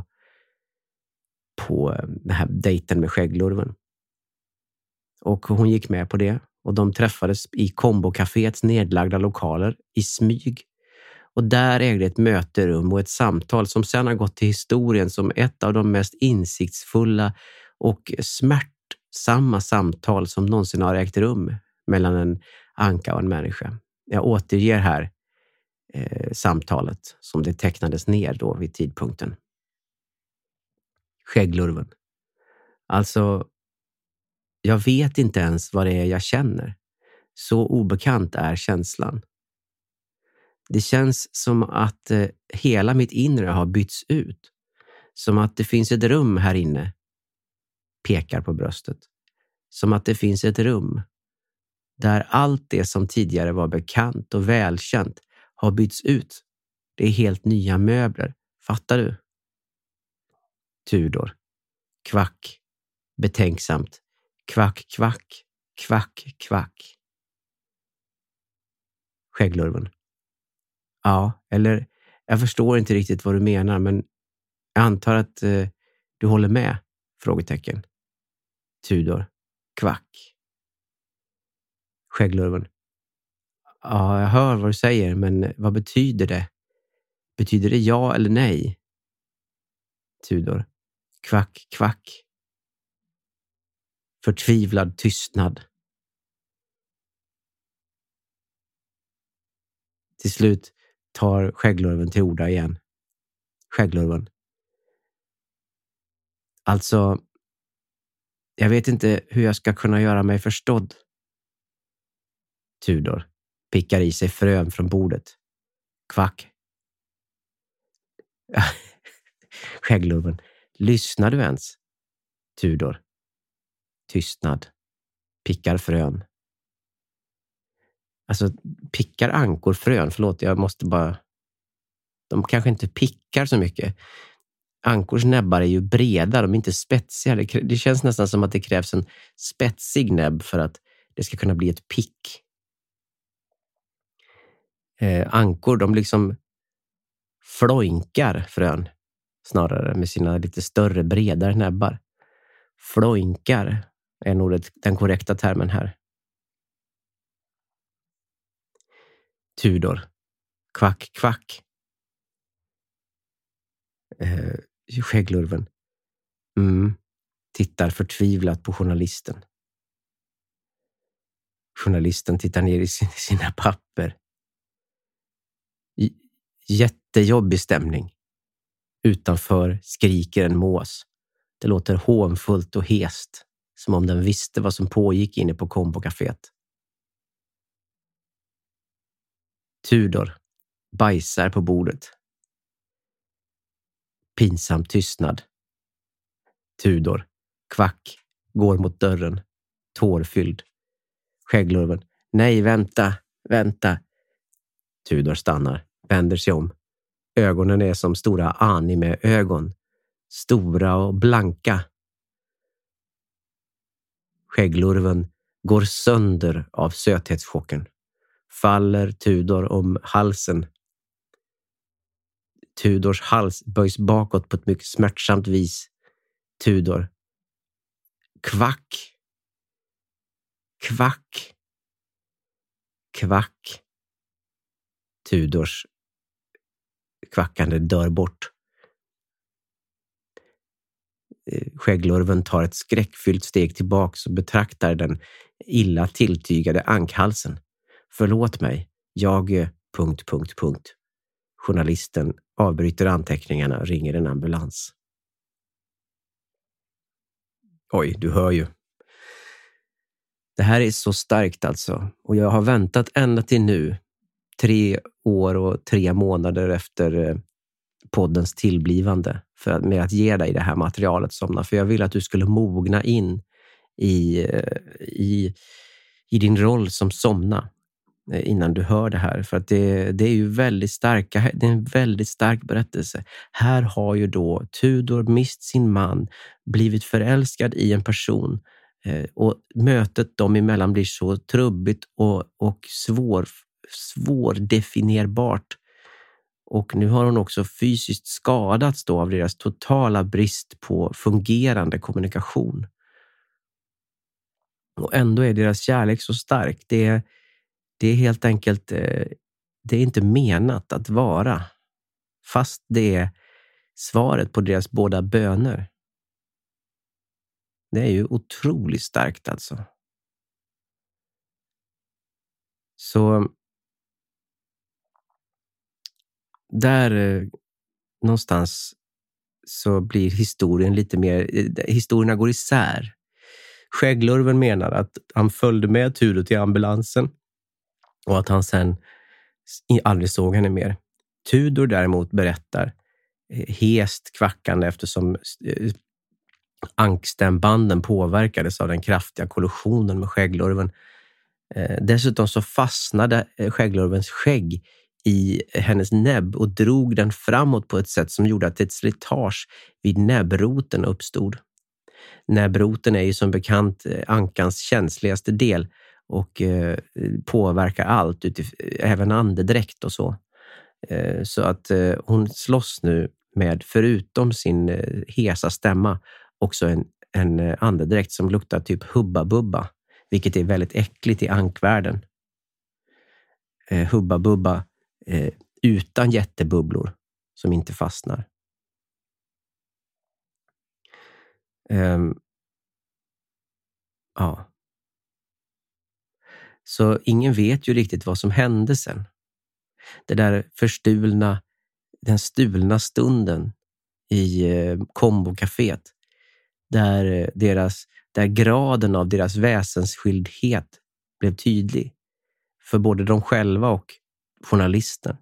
på den här dejten med Skägglurven. Och hon gick med på det. Och de träffades i Kombocaféets nedlagda lokaler i smyg. Och där ägde ett möte rum och ett samtal som sedan har gått till historien som ett av de mest insiktsfulla och smärtsamma samtal som någonsin har ägt rum mellan en anka och en människa. Jag återger här eh, samtalet som det tecknades ner då vid tidpunkten. Skägglurven. Alltså, jag vet inte ens vad det är jag känner. Så obekant är känslan. Det känns som att eh, hela mitt inre har bytts ut. Som att det finns ett rum här inne. Pekar på bröstet. Som att det finns ett rum. Där allt det som tidigare var bekant och välkänt har bytts ut. Det är helt nya möbler. Fattar du? Tudor. Kvack. Betänksamt. Kvack, kvack. Kvack, kvack. Skägglurven. Ja, eller jag förstår inte riktigt vad du menar, men jag antar att eh, du håller med? Frågetecken. Tudor. Kvack. Skägglurven. Ja, jag hör vad du säger, men vad betyder det? Betyder det ja eller nej? Tudor. Kvack, kvack. Förtvivlad tystnad. Till slut tar skägglurven till orda igen. Skägglurven. Alltså, jag vet inte hur jag ska kunna göra mig förstådd. Tudor pickar i sig frön från bordet. Kvack. Skägglurven. Lyssnar du ens? Tudor. Tystnad. Pickar frön. Alltså, pickar ankor frön? Förlåt, jag måste bara... De kanske inte pickar så mycket. Ankors näbbar är ju breda, de är inte spetsiga. Det, det känns nästan som att det krävs en spetsig näbb för att det ska kunna bli ett pick. Eh, ankor, de liksom floinkar frön snarare med sina lite större, bredare näbbar. Floinkar är nog den korrekta termen här. Tudor. Kvack, kvack. Eh, skägglurven. Mm. Tittar förtvivlat på journalisten. Journalisten tittar ner i sin, sina papper. J- jättejobbig stämning. Utanför skriker en mås. Det låter hånfullt och hest. Som om den visste vad som pågick inne på kombokaféet. Tudor bajsar på bordet. Pinsam tystnad. Tudor, kvack, går mot dörren. Tårfylld. Skägglurven. Nej, vänta, vänta. Tudor stannar, vänder sig om. Ögonen är som stora anime-ögon. Stora och blanka. Skägglurven går sönder av söthetschocken. Faller Tudor om halsen. Tudors hals böjs bakåt på ett mycket smärtsamt vis. Tudor. Kvack. Kvack. Kvack. Tudors kvackande dör bort. Skägglurven tar ett skräckfyllt steg tillbaks och betraktar den illa tilltygade ankhalsen. Förlåt mig, jag... Punkt, punkt, punkt. Journalisten avbryter anteckningarna och ringer en ambulans. Oj, du hör ju. Det här är så starkt alltså. Och jag har väntat ända till nu. Tre år och tre månader efter poddens tillblivande. För att, med att ge dig det här materialet, Somna. För jag vill att du skulle mogna in i, i, i din roll som Somna. Innan du hör det här. För att det, det är ju väldigt starka, det är en väldigt stark berättelse. Här har ju då Tudor mist sin man, blivit förälskad i en person. Eh, och mötet dem emellan blir så trubbigt och, och svår, svårdefinierbart. Och nu har hon också fysiskt skadats då av deras totala brist på fungerande kommunikation. Och ändå är deras kärlek så stark. Det är Det är helt enkelt, det är inte menat att vara. Fast det är svaret på deras båda böner. Det är ju otroligt starkt alltså. Så där någonstans så blir historien lite mer, historierna går isär. Skägglurven menar att han följde med Tudor till ambulansen. Och att han sen aldrig såg henne mer. Tudor däremot berättar hest kvackande eftersom ankstämbanden påverkades av den kraftiga kollisionen med skägglurven. Dessutom så fastnade skägglurvens skägg i hennes näbb och drog den framåt på ett sätt som gjorde att ett slitage vid näbbroten uppstod. Näbbroten är ju som bekant ankans känsligaste del och eh, påverkar allt, utif- även andedräkt och så. Eh, så att eh, hon slåss nu med, förutom sin eh, hesa stämma, också en, en eh, andedräkt som luktar typ hubba-bubba, vilket är väldigt äckligt i ankvärlden. Eh, hubba-bubba eh, utan jättebubblor som inte fastnar. Um, ja. Så ingen vet ju riktigt vad som hände sen. Det där förstulna, den stulna stunden i eh, kombokaféet, där deras, där graden av deras väsensskildhet blev tydlig för både de själva och journalisten,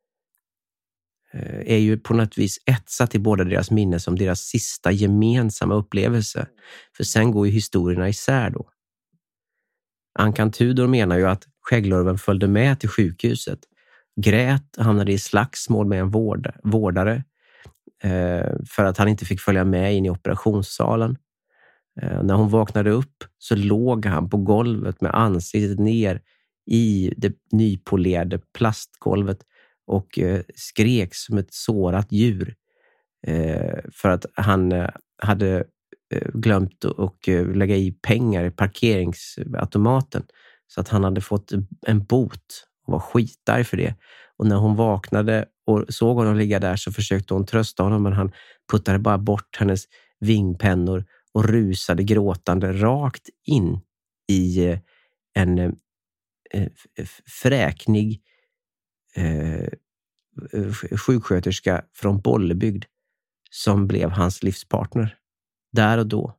är ju på något vis etsat i båda deras minnen som deras sista gemensamma upplevelse. För sen går ju historierna isär då. Ankan Tudor menar ju att skägglorven följde med till sjukhuset, grät, hamnade i slagsmål med en vård, vårdare eh, för att han inte fick följa med in i operationssalen. Eh, när hon vaknade upp så låg han på golvet med ansiktet ner i det nypolerade plastgolvet och eh, skrek som ett sårat djur eh, för att han eh, hade eh, glömt att eh, lägga i pengar i parkeringsautomaten, så att han hade fått en bot och var skitarg för det. Och när hon vaknade och såg honom ligga där så försökte hon trösta honom, men han puttade bara bort hennes vingpennor och rusade gråtande rakt in i eh, en eh, fräknig Eh, sjuksköterska från Bollebygd som blev hans livspartner där och då.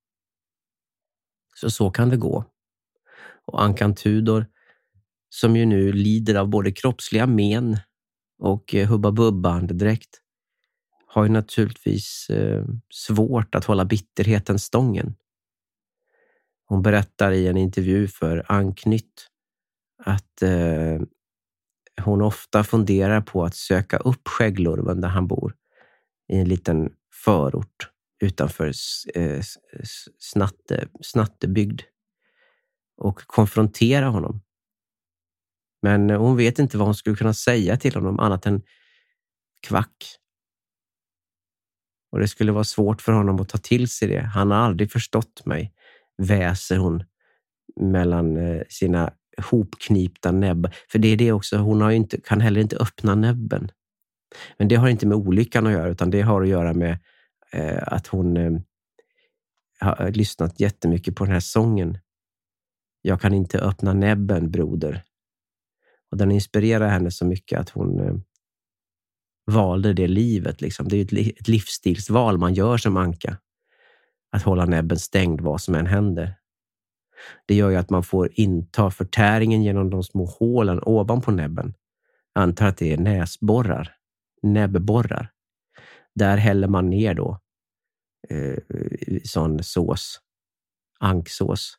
Så så kan det gå. Och Ankan Tudor, som ju nu lider av både kroppsliga men och eh, hubba-bubba-andedräkt, har ju naturligtvis eh, svårt att hålla bitterheten stången. Hon berättar i en intervju för Anknytt att eh, hon ofta funderar på att söka upp skägglorven där han bor, i en liten förort utanför eh, snatte, Snattebygd, och konfrontera honom. Men hon vet inte vad hon skulle kunna säga till honom annat än kvack. Och det skulle vara svårt för honom att ta till sig det. Han har aldrig förstått mig, väser hon mellan eh, sina hopknipta näbb. För det är det också, hon har ju inte, kan heller inte öppna näbben. Men det har inte med olyckan att göra, utan det har att göra med eh, att hon eh, har lyssnat jättemycket på den här sången. Jag kan inte öppna näbben, broder. Och den inspirerar henne så mycket att hon eh, valde det livet. Liksom. Det är ett, li- ett livsstilsval man gör som anka. Att hålla näbben stängd vad som än händer. Det gör ju att man får inta förtäringen genom de små hålen ovanpå näbben. Jag antar att det är näsborrar, näbbborrar. Där häller man ner då eh, sån sås, anksås.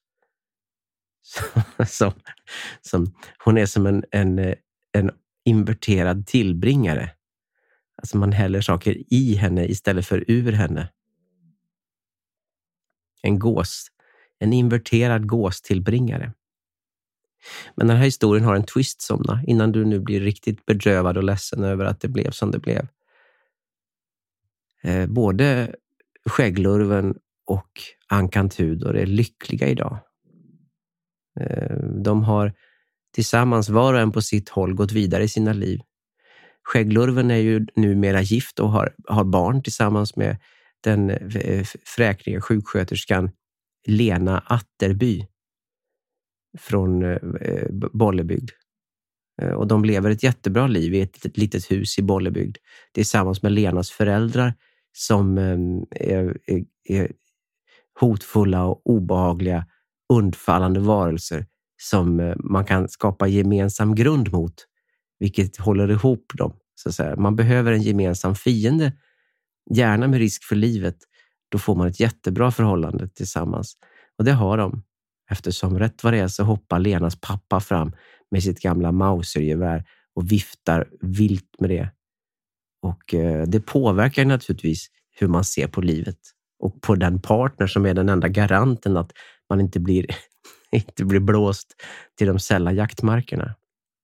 som, som, hon är som en, en, en inverterad tillbringare. Alltså man häller saker i henne istället för ur henne. En gås. En inverterad gåstillbringare. Men den här historien har en twist, Somna, innan du nu blir riktigt bedrövad och ledsen över att det blev som det blev. Eh, både skägglorven och Ankan Tudor är lyckliga idag. Eh, de har tillsammans var och en på sitt håll gått vidare i sina liv. Skägglorven är ju numera gift och har, har barn tillsammans med den eh, fräkniga sjuksköterskan Lena Atterby från eh, Bollebygd. Eh, och de lever ett jättebra liv i ett litet, litet hus i Bollebygd tillsammans med Lenas föräldrar som eh, är, är, är hotfulla och obehagliga, undfallande varelser som eh, man kan skapa gemensam grund mot, vilket håller ihop dem. Så att säga. Man behöver en gemensam fiende, gärna med risk för livet. Då får man ett jättebra förhållande tillsammans. Och det har de. Eftersom rätt vad det är så hoppar Lenas pappa fram med sitt gamla Mausergevär och viftar vilt med det. Och eh, det påverkar naturligtvis hur man ser på livet. Och på den partner som är den enda garanten att man inte blir, inte blir blåst till de sälla jaktmarkerna.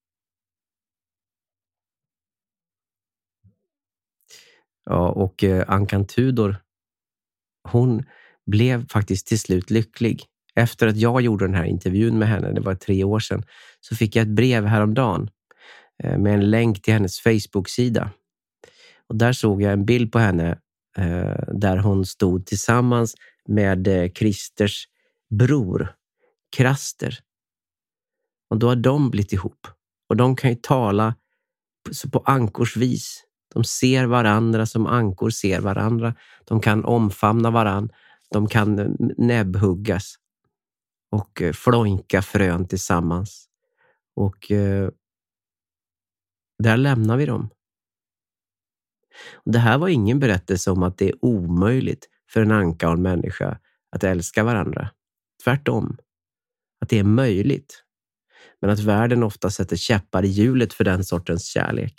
Ja, och eh, Ankan Tudor, hon blev faktiskt till slut lycklig. Efter att jag gjorde den här intervjun med henne, det var tre år sedan, så fick jag ett brev häromdagen eh, med en länk till hennes Facebook-sida. Och där såg jag en bild på henne eh, där hon stod tillsammans med eh, Christers bror, Kraster. Och då har de blivit ihop. Och de kan ju tala på, på ankors vis. De ser varandra som ankor ser varandra. De kan omfamna varandra. De kan näbbhuggas. Och eh, flojka frön tillsammans. Och eh, där lämnar vi dem. Och det här var ingen berättelse om att det är omöjligt för en anka och en människa att älska varandra. Tvärtom. Att det är möjligt. Men att världen ofta sätter käppar i hjulet för den sortens kärlek.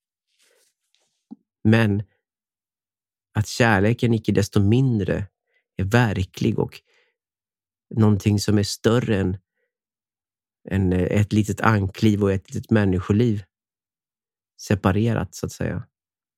Men att kärleken icke desto mindre är verklig och någonting som är större än, än ett litet ankliv och ett litet människoliv. Separerat så att säga.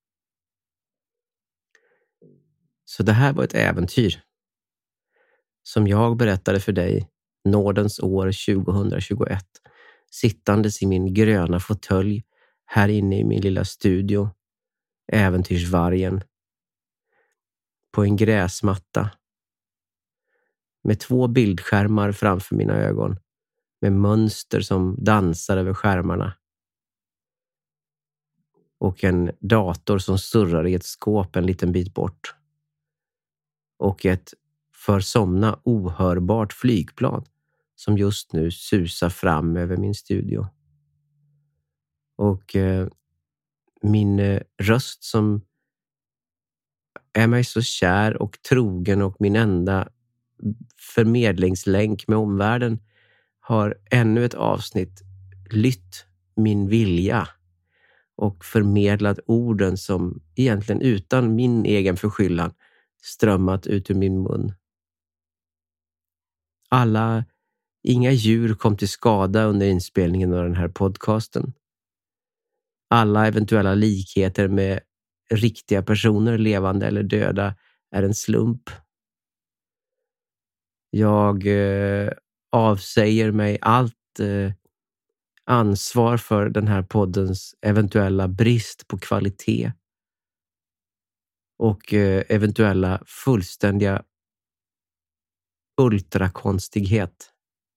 Så det här var ett äventyr som jag berättade för dig nådens år tjugohundratjugoett, sittandes i min gröna fåtölj här inne i min lilla studio, Äventyrsvargen, på en gräsmatta med två bildskärmar framför mina ögon, med mönster som dansar över skärmarna och en dator som surrar i ett skåp en liten bit bort. Och ett för somna ohörbart flygplan som just nu susar fram över min studio. Och eh, min eh, röst som är mig så kär och trogen och min enda förmedlingslänk med omvärlden har ännu ett avsnitt lytt min vilja och förmedlat orden som egentligen utan min egen förskyllan strömmat ut ur min mun. Alla, inga djur kom till skada under inspelningen av den här podcasten. Alla eventuella likheter med riktiga personer, levande eller döda, är en slump. Jag eh, avsäger mig allt eh, ansvar för den här poddens eventuella brist på kvalitet och eh, eventuella fullständiga ultrakonstighet.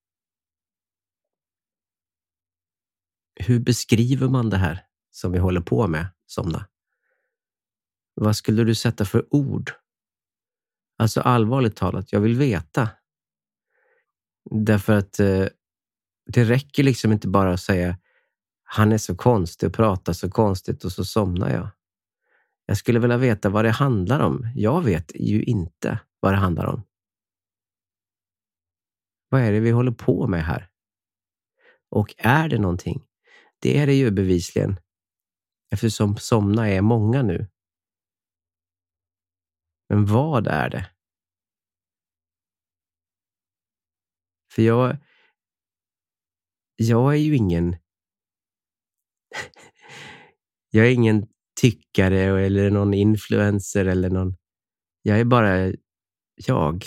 Hur beskriver man det här som vi håller på med, Somna? Vad skulle du sätta för ord? Alltså allvarligt talat, jag vill veta. Därför att eh, det räcker liksom inte bara att säga han är så konstig och pratar så konstigt och så somnar jag. Jag skulle vilja veta vad det handlar om. Jag vet ju inte vad det handlar om. Vad är det vi håller på med här? Och är det någonting? Det är det ju bevisligen. Eftersom somna är många nu. Men vad är det? För jag... Jag är ju ingen... jag är ingen tyckare eller någon influencer eller någon... Jag är bara jag.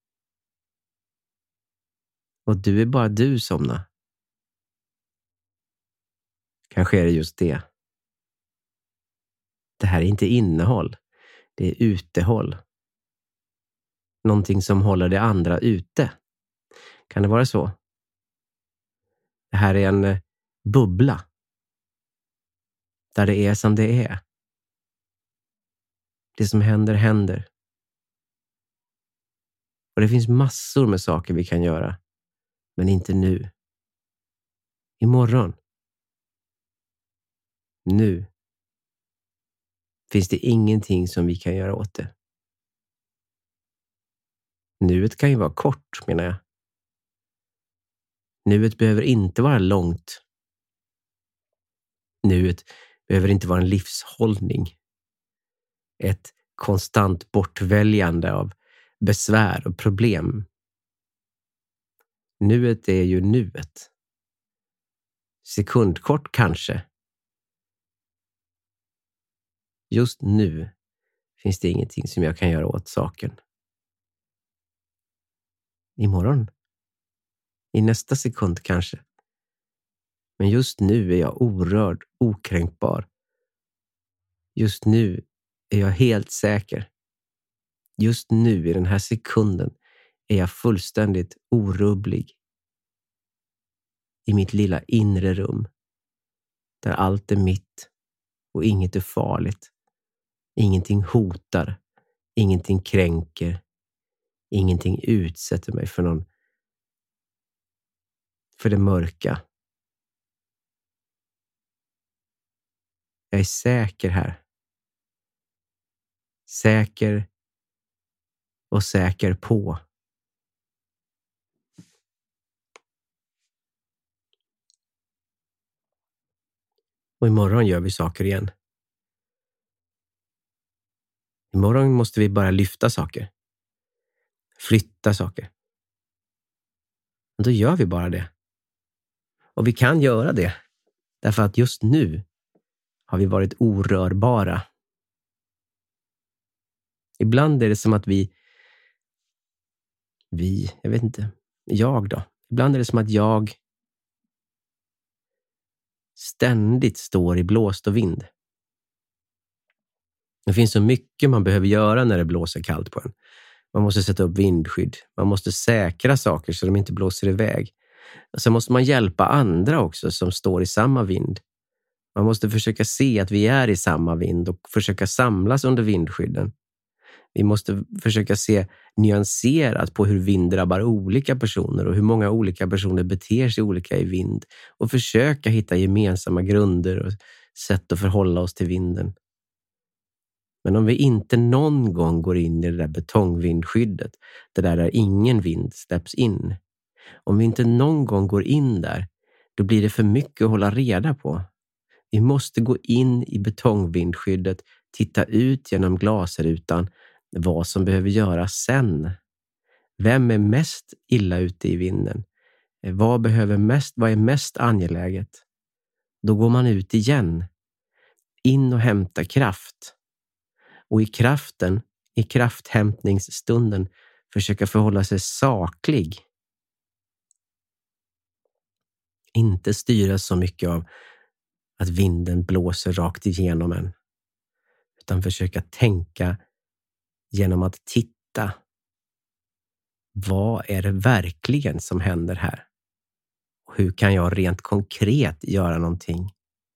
Och du är bara du, Somna. Kanske är det just det. Det här är inte innehåll. Det är utehåll. Någonting som håller det andra ute. Kan det vara så? Det här är en bubbla. Där det är som det är. Det som händer, händer. Och det finns massor med saker vi kan göra. Men inte nu. Imorgon. Nu. Finns det ingenting som vi kan göra åt det. Nuet kan ju vara kort, menar jag. Nuet behöver inte vara långt. Nuet behöver inte vara en livshållning. Ett konstant bortväljande av besvär och problem. Nuet är ju nuet. Sekundkort kanske. Just nu finns det ingenting som jag kan göra åt saken. Imorgon. I nästa sekund kanske. Men just nu är jag orörd, okränkbar. Just nu är jag helt säker. Just nu i den här sekunden är jag fullständigt orubblig. I mitt lilla inre rum. Där allt är mitt och inget är farligt. Ingenting hotar. Ingenting kränker. Ingenting utsätter mig för någon för det mörka. Jag är säker här. Säker och säker på. Och imorgon gör vi saker igen. Imorgon måste vi bara lyfta saker. Flytta saker. Och då gör vi bara det. Och vi kan göra det. Därför att just nu har vi varit orörbara. Ibland är det som att vi, vi, jag vet inte, jag då. Ibland är det som att jag ständigt står i blåst och vind. Det finns så mycket man behöver göra när det blåser kallt på en. Man måste sätta upp vindskydd. Man måste säkra saker så de inte blåser iväg. Och sen måste man hjälpa andra också som står i samma vind. Man måste försöka se att vi är i samma vind och försöka samlas under vindskydden. Vi måste försöka se nyanserat på hur vind drabbar olika personer och hur många olika personer beter sig olika i vind. Och försöka hitta gemensamma grunder och sätt att förhålla oss till vinden. Men om vi inte någon gång går in i det där betongvindskyddet, det där där ingen vind släpps in. Om vi inte någon gång går in där, då blir det för mycket att hålla reda på. Vi måste gå in i betongvindskyddet, titta ut genom glasrutan, vad som behöver göras sen. Vem är mest illa ute i vinden? Vad behöver mest, vad är mest angeläget? Då går man ut igen. In och hämta kraft. Och i kraften, i krafthämtningsstunden, försöka förhålla sig saklig. Inte styras så mycket av att vinden blåser rakt igenom en. Utan försöka tänka genom att titta. Vad är det verkligen som händer här? Och hur kan jag rent konkret göra någonting?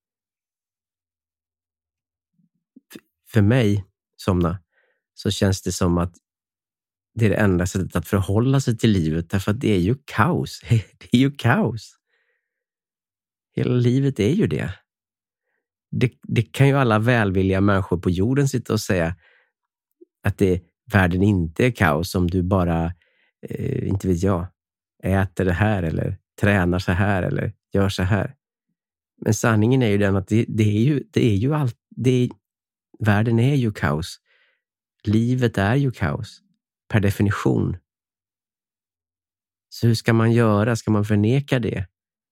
För mig, Somna, så känns det som att det är det enda sättet att förhålla sig till livet. Därför att det är ju kaos. Det är ju kaos. Hela livet är ju det. Det, det kan ju alla välvilliga människor på jorden sitta och säga att det, världen inte är kaos om du bara, eh, inte vet jag, äter det här eller tränar så här eller gör så här. Men sanningen är ju den att det, det är ju, det är ju allt, det är, världen är ju kaos. Livet är ju kaos per definition. Så hur ska man göra? Ska man förneka det?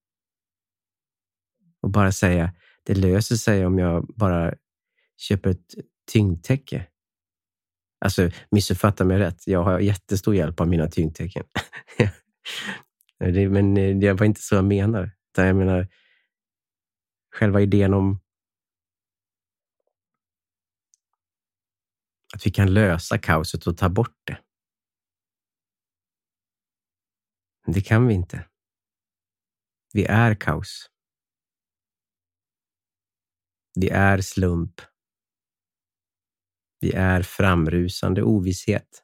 Och bara säga, det löser sig om jag bara köper ett tyngdtäcke. Alltså, missuppfatta mig rätt. Jag har jättestor hjälp av mina tyngdtäcken. Men det var inte så jag menar. Jag menar, själva idén om att vi kan lösa kaoset och ta bort det. Det kan vi inte. Vi är kaos. Vi är slump. Vi är framrusande ovisshet.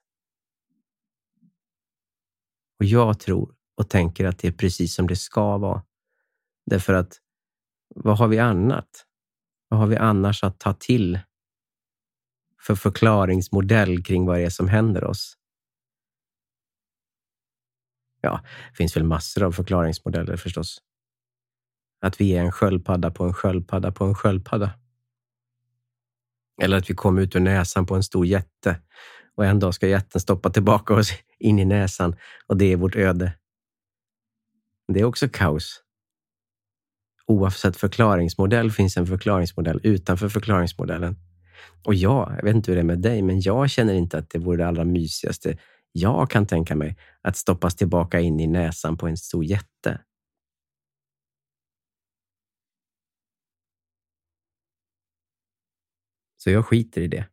Och jag tror och tänker att det är precis som det ska vara. Därför att vad har vi annat? Vad har vi annars att ta till för förklaringsmodell kring vad det är som händer oss? Ja, det finns väl massor av förklaringsmodeller förstås. Att vi är en sköldpadda på en sköldpadda på en sköldpadda. Eller att vi kommer ut ur näsan på en stor jätte. Och en dag ska jätten stoppa tillbaka oss in i näsan. Och det är vårt öde. Det är också kaos. Oavsett förklaringsmodell finns en förklaringsmodell utanför förklaringsmodellen. Och jag, jag vet inte hur det är med dig, men jag känner inte att det vore det allra mysigaste jag kan tänka mig att stoppas tillbaka in i näsan på en stor jätte. Så jag skiter i det.